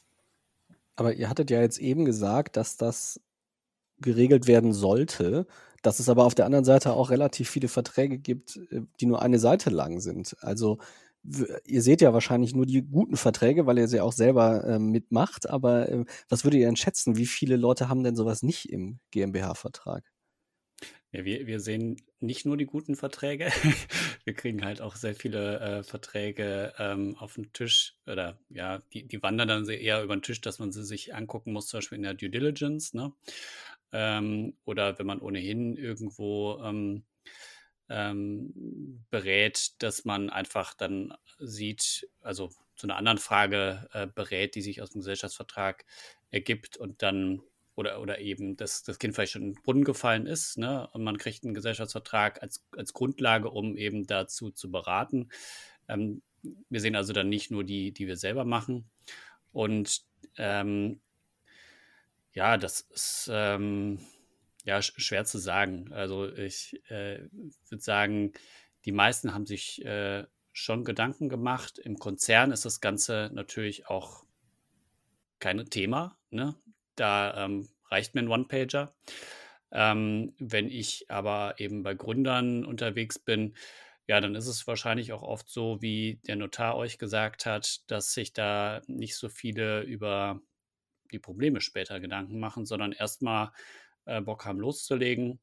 Aber ihr hattet ja jetzt eben gesagt, dass das geregelt werden sollte, dass es aber auf der anderen Seite auch relativ viele Verträge gibt, äh, die nur eine Seite lang sind. Also w- ihr seht ja wahrscheinlich nur die guten Verträge, weil ihr sie auch selber äh, mitmacht, aber äh, was würdet ihr denn schätzen? Wie viele Leute haben denn sowas nicht im GmbH-Vertrag? Ja, wir, wir sehen nicht nur die guten Verträge, wir kriegen halt auch sehr viele äh, Verträge ähm, auf den Tisch oder ja, die, die wandern dann sehr eher über den Tisch, dass man sie sich angucken muss, zum Beispiel in der Due Diligence, ne? Ähm, oder wenn man ohnehin irgendwo ähm, ähm, berät, dass man einfach dann sieht, also zu einer anderen Frage äh, berät, die sich aus dem Gesellschaftsvertrag ergibt und dann oder, oder eben, dass das Kind vielleicht schon in den Brunnen gefallen ist, ne? Und man kriegt einen Gesellschaftsvertrag als, als Grundlage, um eben dazu zu beraten. Ähm, wir sehen also dann nicht nur die, die wir selber machen. Und ähm, ja, das ist ähm, ja sch- schwer zu sagen. Also ich äh, würde sagen, die meisten haben sich äh, schon Gedanken gemacht. Im Konzern ist das Ganze natürlich auch kein Thema, ne? Da ähm, reicht mir ein One-Pager. Ähm, wenn ich aber eben bei Gründern unterwegs bin, ja, dann ist es wahrscheinlich auch oft so, wie der Notar euch gesagt hat, dass sich da nicht so viele über die Probleme später Gedanken machen, sondern erstmal äh, Bock haben loszulegen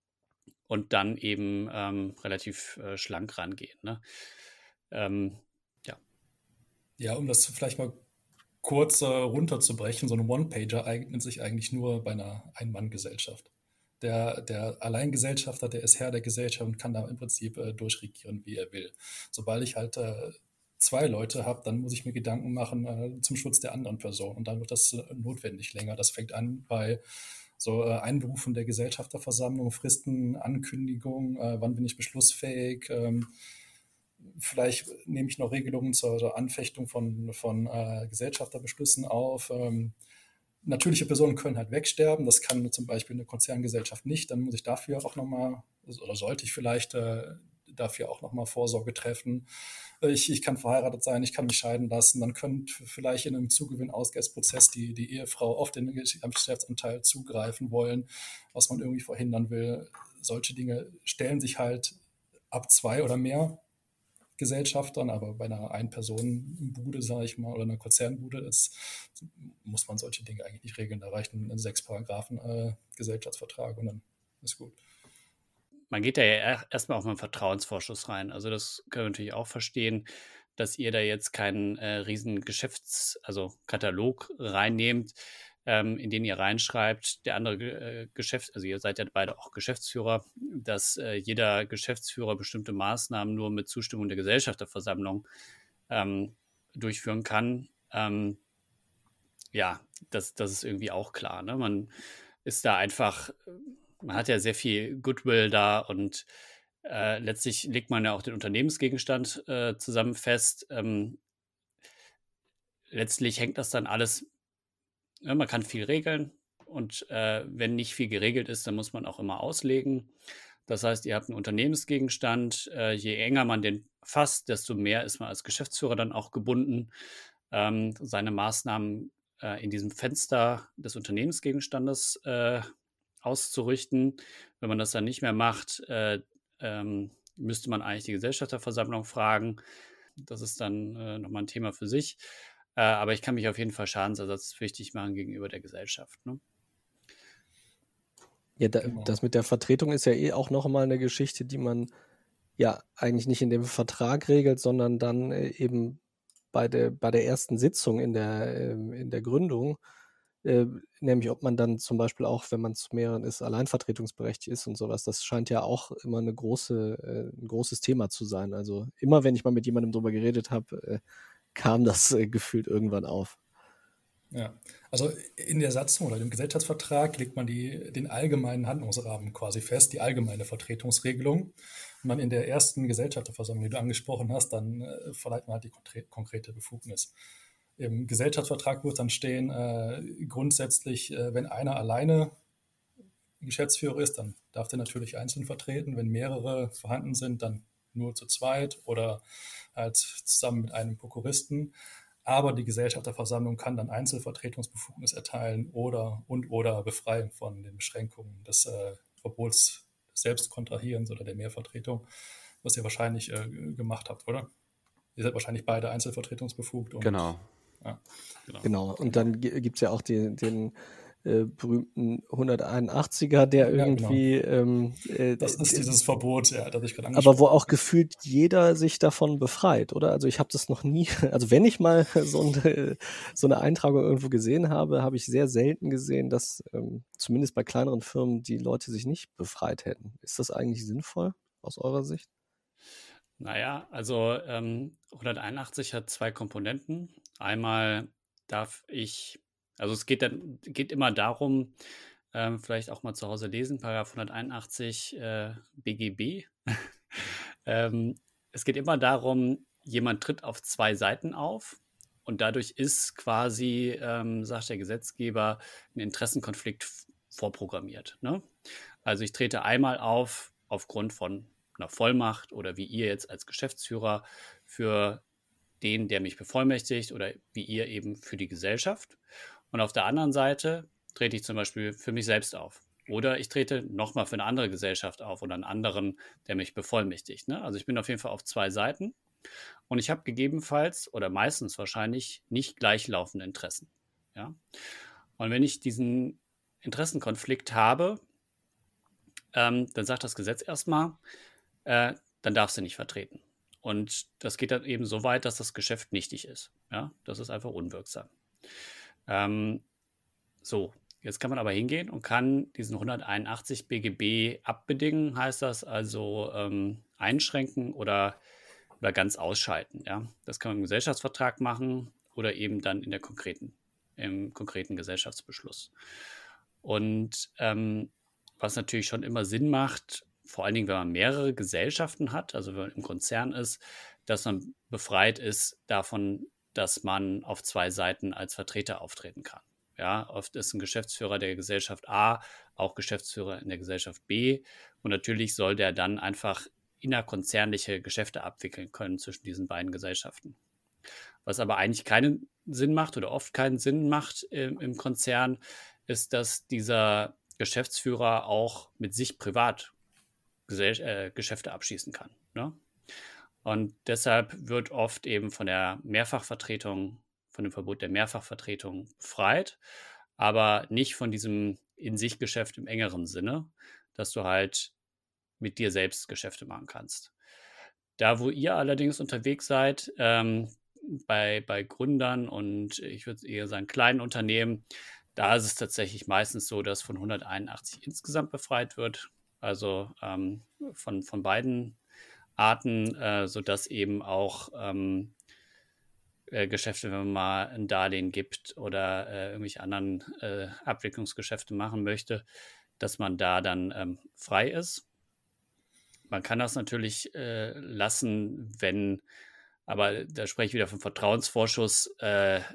und dann eben ähm, relativ äh, schlank rangehen. Ne? Ähm, ja. Ja, um das vielleicht mal kurz äh, runterzubrechen, so ein One-Pager eignet sich eigentlich nur bei einer Ein-Mann-Gesellschaft. Der, der Alleingesellschafter, der ist Herr der Gesellschaft und kann da im Prinzip äh, durchregieren, wie er will. Sobald ich halt äh, zwei Leute habe, dann muss ich mir Gedanken machen äh, zum Schutz der anderen Person. Und dann wird das äh, notwendig länger. Das fängt an bei so äh, Einberufen der Gesellschafterversammlung, Fristen, Ankündigung, äh, wann bin ich beschlussfähig. Ähm, vielleicht nehme ich noch Regelungen zur, zur Anfechtung von, von äh, Gesellschafterbeschlüssen auf. Ähm, Natürliche Personen können halt wegsterben, das kann zum Beispiel eine Konzerngesellschaft nicht, dann muss ich dafür auch nochmal, oder sollte ich vielleicht äh, dafür auch nochmal Vorsorge treffen. Ich, ich kann verheiratet sein, ich kann mich scheiden lassen, dann könnte vielleicht in einem Zugewinn-Ausgleichsprozess die, die Ehefrau auf den Geschäftsanteil zugreifen wollen, was man irgendwie verhindern will. Solche Dinge stellen sich halt ab zwei oder mehr Gesellschaftern, aber bei einer Ein-Personen-Bude, sage ich mal, oder einer Konzernbude ist, muss man solche Dinge eigentlich nicht regeln. Da reichen sechs Paragraphen äh, Gesellschaftsvertrag und dann ist gut. Man geht da ja erstmal auf einen Vertrauensvorschuss rein. Also das können wir natürlich auch verstehen, dass ihr da jetzt keinen äh, riesen Geschäfts-, also Katalog reinnehmt, ähm, in den ihr reinschreibt, der andere äh, Geschäfts-, also ihr seid ja beide auch Geschäftsführer, dass äh, jeder Geschäftsführer bestimmte Maßnahmen nur mit Zustimmung der Gesellschafterversammlung ähm, durchführen kann. Ähm, ja, das, das ist irgendwie auch klar. Ne? Man ist da einfach, man hat ja sehr viel Goodwill da und äh, letztlich legt man ja auch den Unternehmensgegenstand äh, zusammen fest. Ähm, letztlich hängt das dann alles, ja, man kann viel regeln und äh, wenn nicht viel geregelt ist, dann muss man auch immer auslegen. Das heißt, ihr habt einen Unternehmensgegenstand. Äh, je enger man den fasst, desto mehr ist man als Geschäftsführer dann auch gebunden, ähm, seine Maßnahmen äh, in diesem Fenster des Unternehmensgegenstandes äh, auszurichten. Wenn man das dann nicht mehr macht, äh, ähm, müsste man eigentlich die Gesellschafterversammlung fragen. Das ist dann äh, nochmal ein Thema für sich. Äh, aber ich kann mich auf jeden Fall schadensersatzpflichtig machen gegenüber der Gesellschaft. Ne? Ja, da, Genau. das mit der Vertretung ist ja eh auch noch mal eine Geschichte, die man ja eigentlich nicht in dem Vertrag regelt, sondern dann äh, eben bei der, bei der ersten Sitzung in der, ähm, in der Gründung, äh, nämlich ob man dann zum Beispiel auch, wenn man zu mehreren ist, alleinvertretungsberechtigt ist und sowas. Das scheint ja auch immer eine große, äh, ein großes Thema zu sein. Also immer, wenn ich mal mit jemandem drüber geredet habe, äh, kam das äh, gefühlt irgendwann auf. Ja, also in der Satzung oder dem Gesellschaftsvertrag legt man die, den allgemeinen Handlungsrahmen quasi fest, die allgemeine Vertretungsregelung. Und dann in der ersten Gesellschafterversammlung, die du angesprochen hast, dann äh, verleiht man halt die konkre- konkrete Befugnis. Im Gesellschaftsvertrag wird dann stehen, äh, grundsätzlich, äh, wenn einer alleine Geschäftsführer ist, dann darf der natürlich einzeln vertreten. Wenn mehrere vorhanden sind, dann nur zu zweit oder halt zusammen mit einem Prokuristen. Aber die Gesellschafterversammlung kann dann Einzelvertretungsbefugnis erteilen oder und oder befreien von den Beschränkungen des äh, Verbots des Selbstkontrahierens oder der Mehrvertretung, was ihr wahrscheinlich äh, gemacht habt, oder? Ihr seid wahrscheinlich beide einzelvertretungsbefugt. Und, Genau. Ja. Genau. genau. Und dann gibt es ja auch die, den äh, berühmten hunderteinundachtziger, der Ja, irgendwie ähm, äh, Das ist dieses Verbot, ja, das ich gerade aber wo angesprochen auch gefühlt jeder sich davon befreit, oder? Also ich habe das noch nie, also wenn ich mal so eine, so eine Eintragung irgendwo gesehen habe, habe ich sehr selten gesehen, dass ähm, zumindest bei kleineren Firmen die Leute sich nicht befreit hätten. Ist das eigentlich sinnvoll aus eurer Sicht? Naja, also ähm, hunderteinundachtzig hat zwei Komponenten. Einmal darf ich, also es geht dann geht immer darum, ähm, vielleicht auch mal zu Hause lesen, Paragraph hunderteinundachtzig äh, B G B. ähm, es geht immer darum, jemand tritt auf zwei Seiten auf und dadurch ist quasi, ähm, sagt der Gesetzgeber, ein Interessenkonflikt f- vorprogrammiert. Ne? Also ich trete einmal auf aufgrund von einer Vollmacht oder wie ihr jetzt als Geschäftsführer für den, der mich bevollmächtigt oder wie ihr eben für die Gesellschaft. Und auf der anderen Seite trete ich zum Beispiel für mich selbst auf. Oder ich trete nochmal für eine andere Gesellschaft auf oder einen anderen, der mich bevollmächtigt. Ne? Also ich bin auf jeden Fall auf zwei Seiten und ich habe gegebenenfalls oder meistens wahrscheinlich nicht gleichlaufende Interessen. Ja? Und wenn ich diesen Interessenkonflikt habe, ähm, dann sagt das Gesetz erstmal, äh, dann darfst du nicht vertreten. Und das geht dann eben so weit, dass das Geschäft nichtig ist. Ja? Das ist einfach unwirksam. Ähm, so, jetzt kann man aber hingehen und kann diesen hunderteinundachtzig B G B abbedingen, heißt das, also ähm, einschränken oder, oder ganz ausschalten. Ja? Das kann man im Gesellschaftsvertrag machen oder eben dann in der konkreten, im konkreten Gesellschaftsbeschluss. Und ähm, was natürlich schon immer Sinn macht, vor allen Dingen, wenn man mehrere Gesellschaften hat, also wenn man im Konzern ist, dass man befreit ist davon, dass man auf zwei Seiten als Vertreter auftreten kann. Ja, oft ist ein Geschäftsführer der Gesellschaft A auch Geschäftsführer in der Gesellschaft B und natürlich soll der dann einfach innerkonzernliche Geschäfte abwickeln können zwischen diesen beiden Gesellschaften. Was aber eigentlich keinen Sinn macht oder oft keinen Sinn macht im, im Konzern, ist, dass dieser Geschäftsführer auch mit sich privat Gesell- äh, Geschäfte abschließen kann. Ne? Und deshalb wird oft eben von der Mehrfachvertretung, von dem Verbot der Mehrfachvertretung befreit, aber nicht von diesem In-sich-Geschäft im engeren Sinne, dass du halt mit dir selbst Geschäfte machen kannst. Da, wo ihr allerdings unterwegs seid, ähm, bei, bei Gründern und ich würde eher sagen kleinen Unternehmen, da ist es tatsächlich meistens so, dass von hunderteinundachtzig insgesamt befreit wird, also ähm, von, von beiden Arten, äh, sodass eben auch ähm, äh, Geschäfte, wenn man mal ein Darlehen gibt oder äh, irgendwelche anderen äh, Abwicklungsgeschäfte machen möchte, dass man da dann ähm, frei ist. Man kann das natürlich äh, lassen, wenn, aber da spreche ich wieder vom Vertrauensvorschuss, äh, äh,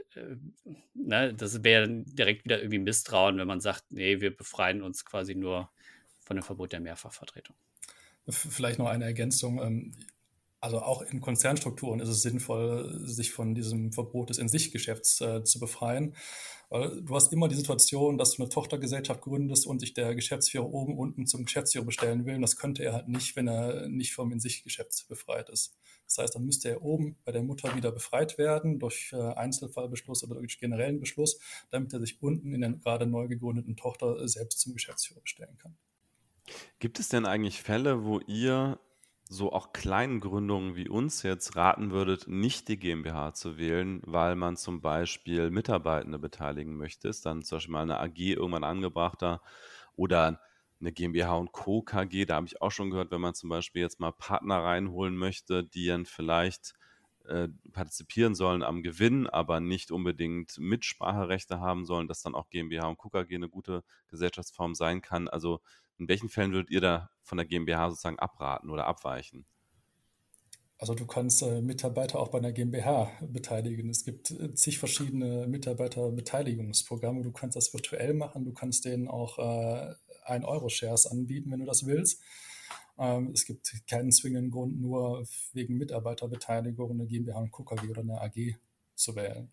ne, das wäre direkt wieder irgendwie Misstrauen, wenn man sagt, nee, wir befreien uns quasi nur von dem Verbot der Mehrfachvertretung. Vielleicht noch eine Ergänzung. ähm, Also auch in Konzernstrukturen ist es sinnvoll, sich von diesem Verbot des In-sich-Geschäfts äh, zu befreien. Weil du hast immer die Situation, dass du eine Tochtergesellschaft gründest und sich der Geschäftsführer oben unten zum Geschäftsführer bestellen will. Und das könnte er halt nicht, wenn er nicht vom In-sich-Geschäft befreit ist. Das heißt, dann müsste er oben bei der Mutter wieder befreit werden durch äh, Einzelfallbeschluss oder durch generellen Beschluss, damit er sich unten in der gerade neu gegründeten Tochter äh, selbst zum Geschäftsführer bestellen kann. Gibt es denn eigentlich Fälle, wo ihr so auch kleinen Gründungen wie uns jetzt raten würdet, nicht die GmbH zu wählen, weil man zum Beispiel Mitarbeitende beteiligen möchte? Ist dann zum Beispiel mal eine A G irgendwann angebrachter oder eine GmbH und Co. K G? Da habe ich auch schon gehört, wenn man zum Beispiel jetzt mal Partner reinholen möchte, die dann vielleicht äh, partizipieren sollen am Gewinn, aber nicht unbedingt Mitspracherechte haben sollen, dass dann auch GmbH und Co. K G eine gute Gesellschaftsform sein kann. Also in welchen Fällen würdet ihr da von der GmbH sozusagen abraten oder abweichen? Also du kannst äh, Mitarbeiter auch bei einer GmbH beteiligen. Es gibt äh, zig verschiedene Mitarbeiterbeteiligungsprogramme. Du kannst das virtuell machen, du kannst denen auch äh, ein Euro Shares anbieten, wenn du das willst. Ähm, es gibt keinen zwingenden Grund, nur wegen Mitarbeiterbeteiligung eine GmbH und Co. K G oder eine A G zu wählen.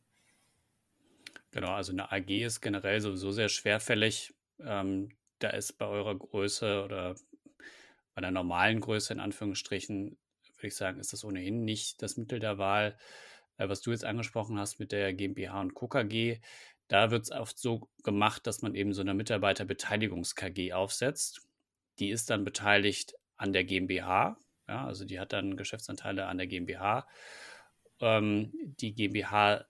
Genau, also eine A G ist generell sowieso sehr schwerfällig. Ähm, da ist bei eurer Größe oder bei der normalen Größe in Anführungsstrichen, würde ich sagen, ist das ohnehin nicht das Mittel der Wahl. Äh, was du jetzt angesprochen hast mit der GmbH und Co. K G, da wird es oft so gemacht, dass man eben so eine Mitarbeiterbeteiligungs-K G aufsetzt. Die ist dann beteiligt an der GmbH, ja, also die hat dann Geschäftsanteile an der GmbH. Ähm, die GmbH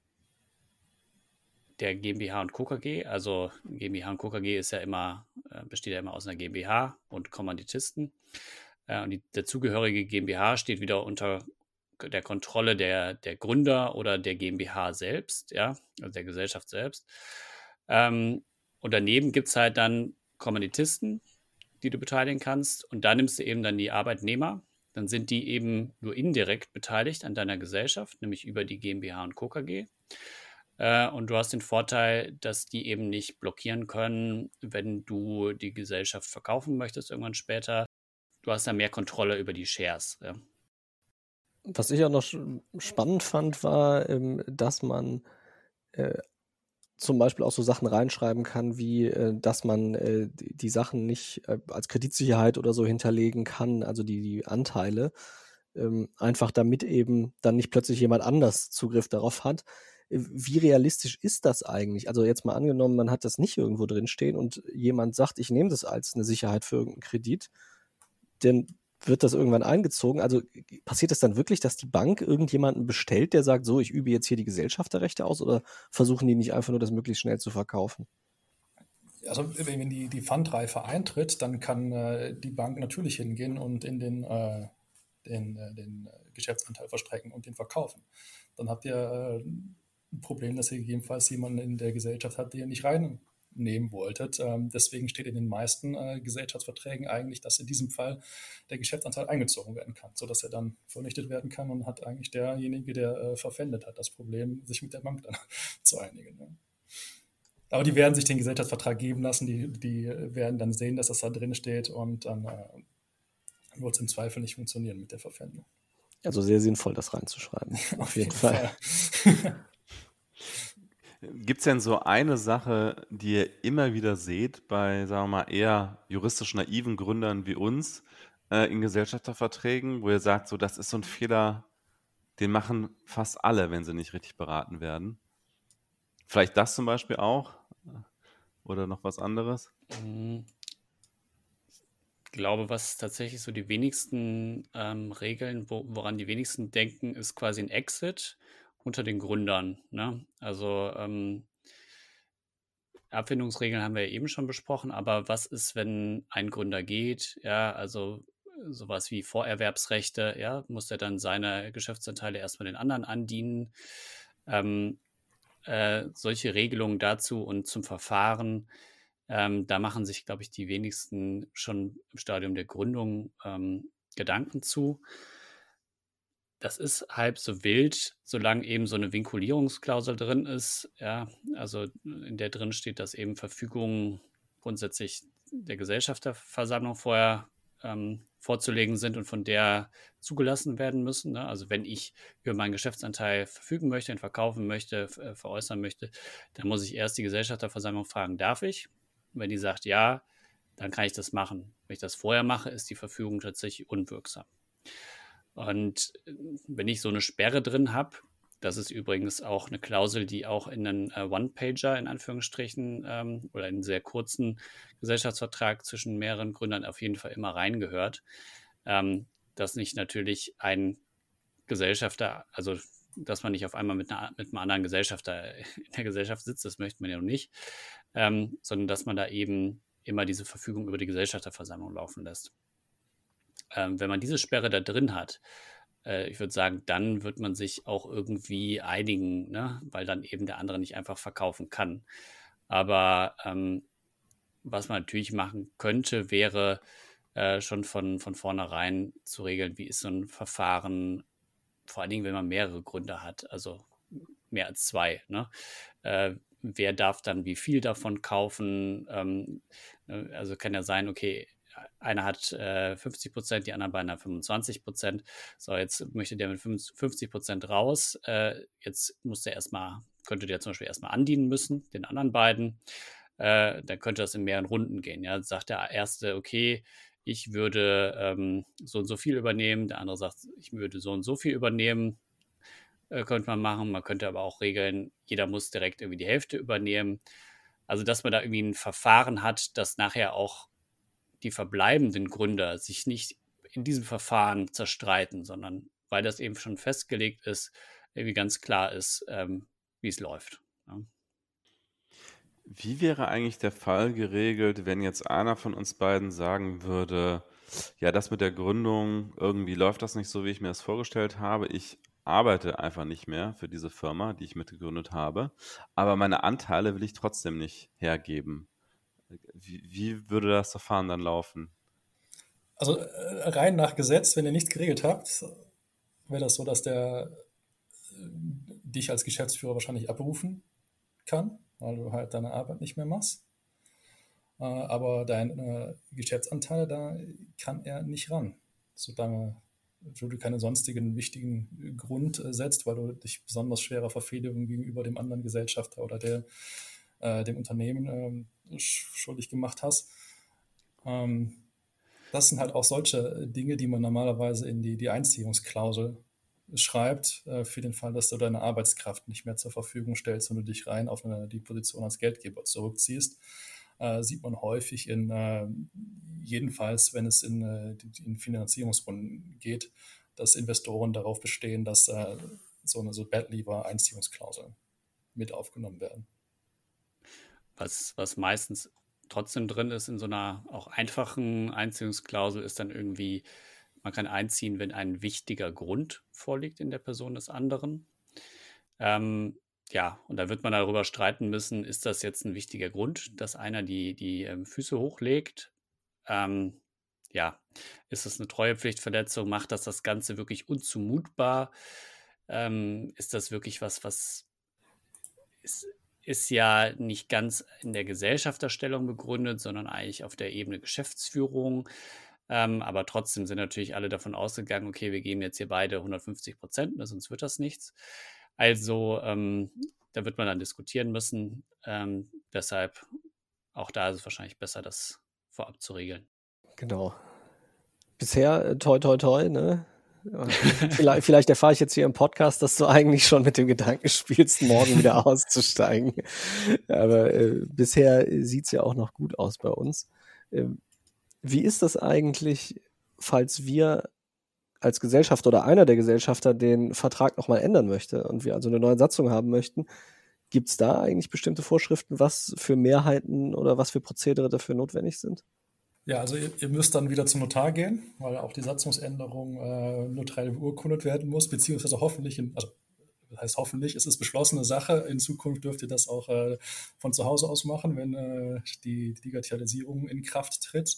der GmbH und Co. K G, also GmbH und Co. K G ist ja immer, äh, besteht ja immer aus einer GmbH und Kommanditisten. Äh, und die dazugehörige GmbH steht wieder unter der Kontrolle der, der Gründer oder der GmbH selbst, ja, also der Gesellschaft selbst. Ähm, und daneben gibt es halt dann Kommanditisten, die du beteiligen kannst. Und da nimmst du eben dann die Arbeitnehmer. Dann sind die eben nur indirekt beteiligt an deiner Gesellschaft, nämlich über die GmbH und Co. K G. Äh, und du hast den Vorteil, dass die eben nicht blockieren können, wenn du die Gesellschaft verkaufen möchtest irgendwann später. Du hast da mehr Kontrolle über die Shares. Ja. Was ich auch noch sch- spannend fand, war, ähm, dass man äh, zum Beispiel auch so Sachen reinschreiben kann, wie äh, dass man äh, die, die Sachen nicht äh, als Kreditsicherheit oder so hinterlegen kann, also die, die Anteile, ähm, einfach damit eben dann nicht plötzlich jemand anders Zugriff darauf hat. Äh, Wie realistisch ist das eigentlich? Also jetzt mal angenommen, man hat das nicht irgendwo drin stehen und jemand sagt, ich nehme das als eine Sicherheit für irgendeinen Kredit, dann wird das irgendwann eingezogen. Also passiert es dann wirklich, dass die Bank irgendjemanden bestellt, der sagt, so, ich übe jetzt hier die Gesellschafterrechte aus, oder versuchen die nicht einfach nur, das möglichst schnell zu verkaufen? Also wenn die, die Pfandreife eintritt, dann kann äh, die Bank natürlich hingehen und in den, äh, den, äh, den äh, Geschäftsanteil verstrecken und den verkaufen. Dann habt ihr äh, ein Problem, dass ihr gegebenenfalls jemanden in der Gesellschaft habt, den ihr nicht reinnehmen wolltet. Ähm, deswegen steht in den meisten äh, Gesellschaftsverträgen eigentlich, dass in diesem Fall der Geschäftsanteil eingezogen werden kann, sodass er dann vernichtet werden kann, und hat eigentlich derjenige, der äh, verpfändet hat, das Problem, sich mit der Bank dann zu einigen. Ja. Aber die werden sich den Gesellschaftsvertrag geben lassen, die, die werden dann sehen, dass das da drin steht, und dann äh, wird es im Zweifel nicht funktionieren mit der Verpfändung. Also sehr sinnvoll, das reinzuschreiben. Auf jeden Fall. Gibt es denn so eine Sache, die ihr immer wieder seht bei, sagen wir mal, eher juristisch naiven Gründern wie uns äh, in Gesellschafterverträgen, wo ihr sagt, so, das ist so ein Fehler, den machen fast alle, wenn sie nicht richtig beraten werden? Vielleicht das zum Beispiel auch? Oder noch was anderes? Mhm. Ich glaube, was tatsächlich so die wenigsten ähm, Regeln, wo, woran die wenigsten denken, ist quasi ein Exit unter den Gründern. Ne? Also ähm, Abfindungsregeln haben wir ja eben schon besprochen, aber was ist, wenn ein Gründer geht? Ja, also sowas wie Vorerwerbsrechte, ja, muss er dann seine Geschäftsanteile erstmal den anderen andienen? Ähm, äh, solche Regelungen dazu und zum Verfahren, ähm, da machen sich, glaube ich, die wenigsten schon im Stadium der Gründung ähm, Gedanken zu. Das ist halb so wild, solange eben so eine Vinkulierungsklausel drin ist. Ja, also in der drin steht, dass eben Verfügungen grundsätzlich der Gesellschafterversammlung vorher ähm, vorzulegen sind und von der zugelassen werden müssen. Ne? Also wenn ich über meinen Geschäftsanteil verfügen möchte, ihn verkaufen möchte, äh, veräußern möchte, dann muss ich erst die Gesellschafterversammlung fragen, darf ich? Und wenn die sagt ja, dann kann ich das machen. Wenn ich das vorher mache, ist die Verfügung tatsächlich unwirksam. Und wenn ich so eine Sperre drin habe, das ist übrigens auch eine Klausel, die auch in einen äh, One-Pager in Anführungsstrichen ähm, oder in einen sehr kurzen Gesellschaftsvertrag zwischen mehreren Gründern auf jeden Fall immer reingehört, ähm, dass nicht natürlich ein Gesellschafter, also dass man nicht auf einmal mit, einer, mit einem anderen Gesellschafter in der Gesellschaft sitzt, das möchte man ja noch nicht, ähm, sondern dass man da eben immer diese Verfügung über die Gesellschafterversammlung laufen lässt. Ähm, wenn man diese Sperre da drin hat, äh, ich würde sagen, dann wird man sich auch irgendwie einigen, ne? Weil dann eben der andere nicht einfach verkaufen kann. Aber ähm, was man natürlich machen könnte, wäre äh, schon von, von vornherein zu regeln, wie ist so ein Verfahren, vor allen Dingen, wenn man mehrere Gründer hat, also mehr als zwei. Ne? Äh, wer darf dann wie viel davon kaufen? Ähm, also kann ja sein, okay, einer hat äh, fünfzig Prozent, die anderen beiden haben fünfundzwanzig Prozent. So, jetzt möchte der mit fünfzig Prozent raus. Äh, jetzt muss der erstmal, könnte der zum Beispiel erstmal andienen müssen, den anderen beiden. Äh, dann könnte das in mehreren Runden gehen. Ja, sagt der erste, okay, ich würde ähm, so und so viel übernehmen. Der andere sagt, ich würde so und so viel übernehmen. Äh, könnte man machen. Man könnte aber auch regeln, jeder muss direkt irgendwie die Hälfte übernehmen. Also, dass man da irgendwie ein Verfahren hat, dass nachher auch die verbleibenden Gründer sich nicht in diesem Verfahren zerstreiten, sondern weil das eben schon festgelegt ist, irgendwie ganz klar ist, ähm, wie es läuft. Ja. Wie wäre eigentlich der Fall geregelt, wenn jetzt einer von uns beiden sagen würde, ja, das mit der Gründung, irgendwie läuft das nicht so, wie ich mir das vorgestellt habe. Ich arbeite einfach nicht mehr für diese Firma, die ich mitgegründet habe, aber meine Anteile will ich trotzdem nicht hergeben. Wie, wie würde das Verfahren dann laufen? Also äh, rein nach Gesetz, wenn ihr nichts geregelt habt, wäre das so, dass der äh, dich als Geschäftsführer wahrscheinlich abberufen kann, weil du halt deine Arbeit nicht mehr machst. Äh, aber deine Geschäftsanteile, da kann er nicht ran, solange wo du keine sonstigen wichtigen Grund äh, setzt, weil du dich besonders schwerer Verfehlungen gegenüber dem anderen Gesellschafter oder der, äh, dem Unternehmen äh, schuldig gemacht hast. Ähm, das sind halt auch solche Dinge, die man normalerweise in die, die Einziehungsklausel schreibt, äh, für den Fall, dass du deine Arbeitskraft nicht mehr zur Verfügung stellst und du dich rein auf eine, die Position als Geldgeber zurückziehst. Äh, sieht man häufig in, äh, jedenfalls wenn es in, äh, in Finanzierungsrunden geht, dass Investoren darauf bestehen, dass äh, so eine so Bad-Leaver-Einziehungsklauseln mit aufgenommen werden. Was, was meistens trotzdem drin ist in so einer auch einfachen Einziehungsklausel, ist dann irgendwie, man kann einziehen, wenn ein wichtiger Grund vorliegt in der Person des anderen. Ähm, ja, und da wird man darüber streiten müssen, ist das jetzt ein wichtiger Grund, dass einer die, die ähm, Füße hochlegt? Ähm, ja, ist das eine Treuepflichtverletzung? Macht das das Ganze wirklich unzumutbar? Ähm, ist das wirklich was, was ist, ist ja nicht ganz in der Gesellschafterstellung begründet, sondern eigentlich auf der Ebene Geschäftsführung. Ähm, aber trotzdem sind natürlich alle davon ausgegangen, okay, wir geben jetzt hier beide hundertfünfzig Prozent, ne, sonst wird das nichts. Also ähm, da wird man dann diskutieren müssen. Ähm, deshalb auch da ist es wahrscheinlich besser, das vorab zu regeln. Genau. Bisher äh, toi toi toi, ne? vielleicht, vielleicht erfahre ich jetzt hier im Podcast, dass du eigentlich schon mit dem Gedanken spielst, morgen wieder auszusteigen. Aber äh, bisher sieht es ja auch noch gut aus bei uns. Ähm, wie ist das eigentlich, falls wir als Gesellschafter oder einer der Gesellschafter den Vertrag nochmal ändern möchte und wir also eine neue Satzung haben möchten? Gibt es da eigentlich bestimmte Vorschriften, was für Mehrheiten oder was für Prozedere dafür notwendig sind? Ja, also ihr, ihr müsst dann wieder zum Notar gehen, weil auch die Satzungsänderung äh, notariell beurkundet werden muss, beziehungsweise hoffentlich, in, also das heißt hoffentlich, es ist beschlossene Sache. In Zukunft dürft ihr das auch äh, von zu Hause aus machen, wenn äh, die, die Digitalisierung in Kraft tritt.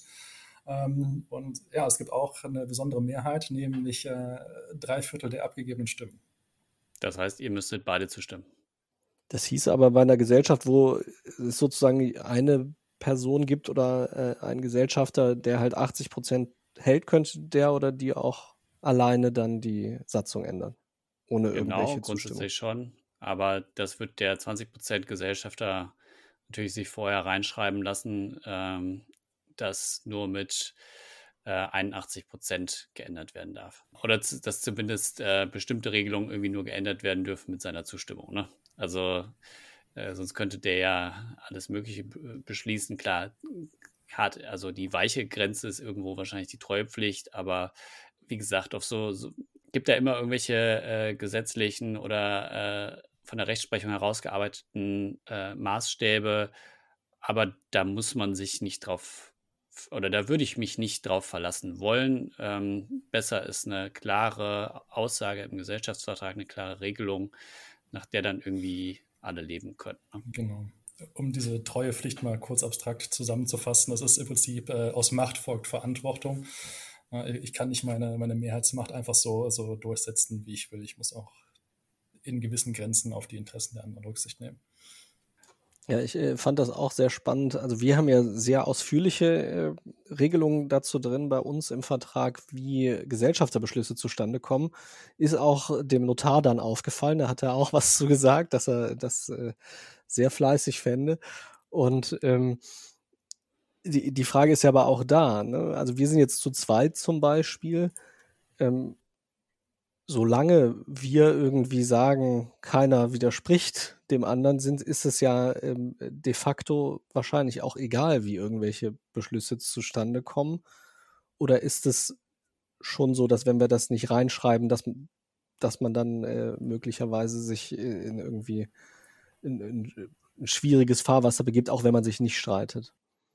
Ähm, und ja, es gibt auch eine besondere Mehrheit, nämlich äh, drei Viertel der abgegebenen Stimmen. Das heißt, ihr müsstet beide zustimmen. Das hieß aber bei einer Gesellschaft, wo es sozusagen eine Person gibt oder äh, einen Gesellschafter, der halt achtzig Prozent hält, könnte der oder die auch alleine dann die Satzung ändern, ohne Genau, irgendwelche grundsätzlich Zustimmung. schon. Aber das wird der zwanzig Prozent Gesellschafter natürlich sich vorher reinschreiben lassen, ähm, dass nur mit äh, einundachtzig Prozent geändert werden darf. Oder z- dass zumindest äh, bestimmte Regelungen irgendwie nur geändert werden dürfen mit seiner Zustimmung. Ne? Also äh, sonst könnte der ja alles Mögliche b- beschließen. Klar, hart, also die weiche Grenze ist irgendwo wahrscheinlich die Treuepflicht, aber wie gesagt, auf so, so gibt ja immer irgendwelche äh, gesetzlichen oder äh, von der Rechtsprechung herausgearbeiteten äh, Maßstäbe, aber da muss man sich nicht drauf, oder da würde ich mich nicht drauf verlassen wollen. Ähm, besser ist eine klare Aussage im Gesellschaftsvertrag, eine klare Regelung, nach der dann irgendwie alle leben können. Ne? Genau. Um diese Treuepflicht mal kurz abstrakt zusammenzufassen, das ist im Prinzip äh, aus Macht folgt Verantwortung. Äh, ich kann nicht meine, meine Mehrheitsmacht einfach so, so durchsetzen, wie ich will. Ich muss auch in gewissen Grenzen auf die Interessen der anderen Rücksicht nehmen. Ja, ich äh, fand das auch sehr spannend. Also wir haben ja sehr ausführliche äh, Regelungen dazu drin bei uns im Vertrag, wie Gesellschafterbeschlüsse zustande kommen. Ist auch dem Notar dann aufgefallen. Da hat er auch was zu gesagt, dass er das äh, sehr fleißig fände. Und ähm, die, die Frage ist ja aber auch da. Ne? Also wir sind jetzt zu zweit zum Beispiel. Ähm, solange wir irgendwie sagen, keiner widerspricht dem anderen, sind, ist es ja ähm, de facto wahrscheinlich auch egal, wie irgendwelche Beschlüsse zustande kommen. Oder ist es schon so, dass wenn wir das nicht reinschreiben, dass, dass man dann äh, möglicherweise sich in irgendwie in, in ein schwieriges Fahrwasser begibt, auch wenn man sich nicht streitet?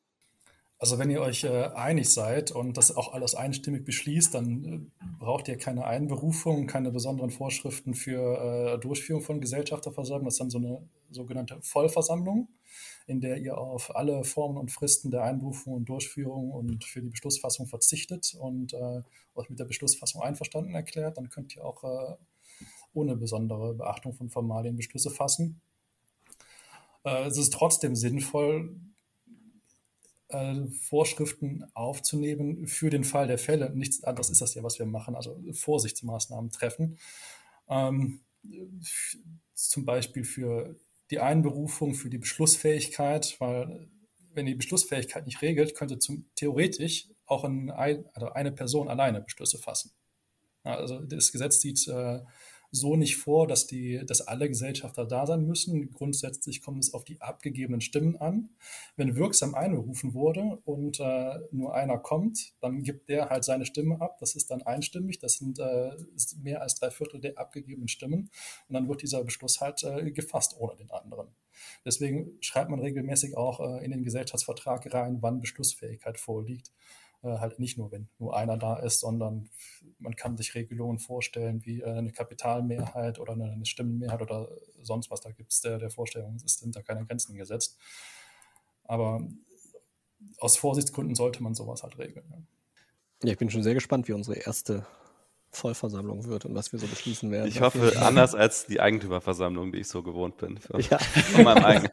Also wenn ihr euch äh, einig seid und das auch alles einstimmig beschließt, dann äh, braucht ihr keine Einberufung, keine besonderen Vorschriften für äh, Durchführung von Gesellschafterversammlungen. Das ist dann so eine sogenannte Vollversammlung, in der ihr auf alle Formen und Fristen der Einberufung und Durchführung und für die Beschlussfassung verzichtet und äh, euch mit der Beschlussfassung einverstanden erklärt. Dann könnt ihr auch äh, ohne besondere Beachtung von Formalien Beschlüsse fassen. Äh, es ist trotzdem sinnvoll, äh, Vorschriften aufzunehmen für den Fall der Fälle. Nichts anderes ist das ja, was wir machen, also Vorsichtsmaßnahmen treffen. Ähm, f- zum Beispiel für die Einberufung, für die Beschlussfähigkeit, weil wenn die Beschlussfähigkeit nicht regelt, könnte zum, theoretisch auch ein, also eine Person alleine Beschlüsse fassen. Ja, also das Gesetz sieht äh, so nicht vor, dass, die, dass alle Gesellschafter da sein müssen. Grundsätzlich kommt es auf die abgegebenen Stimmen an. Wenn wirksam einberufen wurde und äh, nur einer kommt, dann gibt der halt seine Stimme ab. Das ist dann einstimmig. Das sind äh, ist mehr als drei Viertel der abgegebenen Stimmen. Und dann wird dieser Beschluss halt äh, gefasst ohne den anderen. Deswegen schreibt man regelmäßig auch äh, in den Gesellschaftsvertrag rein, wann Beschlussfähigkeit vorliegt. Äh, halt nicht nur, wenn nur einer da ist, sondern man kann sich Regelungen vorstellen, wie äh, eine Kapitalmehrheit oder eine, eine Stimmenmehrheit oder sonst was. Da gibt es der, der Vorstellung, es sind da keine Grenzen gesetzt. Aber aus Vorsichtsgründen sollte man sowas halt regeln. Ja. Ja, ich bin schon sehr gespannt, wie unsere erste Vollversammlung wird und was wir so beschließen werden. Ich Auf jeden hoffe, Fall. anders als die Eigentümerversammlung, die ich so gewohnt bin. Von, Ja. von meinem eigenen.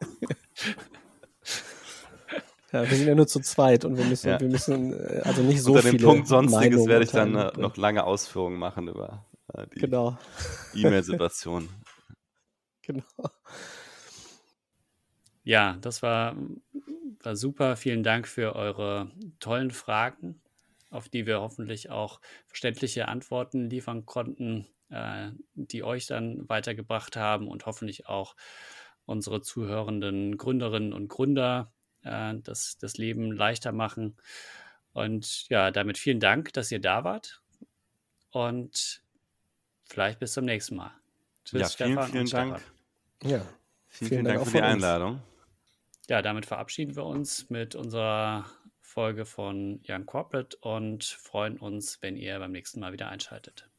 Ja, wir sind ja nur zu zweit und wir müssen, Ja. wir müssen äh, also nicht so Unter viele dem Punkt Sonstiges Meinungen werde ich dann teilen. äh, noch lange Ausführungen machen über äh, die Genau, E-Mail-Situation. genau. Ja, das war, war super. Vielen Dank für eure tollen Fragen, auf die wir hoffentlich auch verständliche Antworten liefern konnten, äh, die euch dann weitergebracht haben und hoffentlich auch unsere zuhörenden Gründerinnen und Gründer äh, das, das Leben leichter machen. Und ja, damit vielen Dank, dass ihr da wart und vielleicht bis zum nächsten Mal. Tschüss, Ja, vielen, Stefan vielen und Dank. Stefan. Ja, Vielen, Vielen vielen Dank Dank auch für die von uns. Einladung. Ja, damit verabschieden wir uns mit unserer Folge von Young Corporate und freuen uns, wenn ihr beim nächsten Mal wieder einschaltet.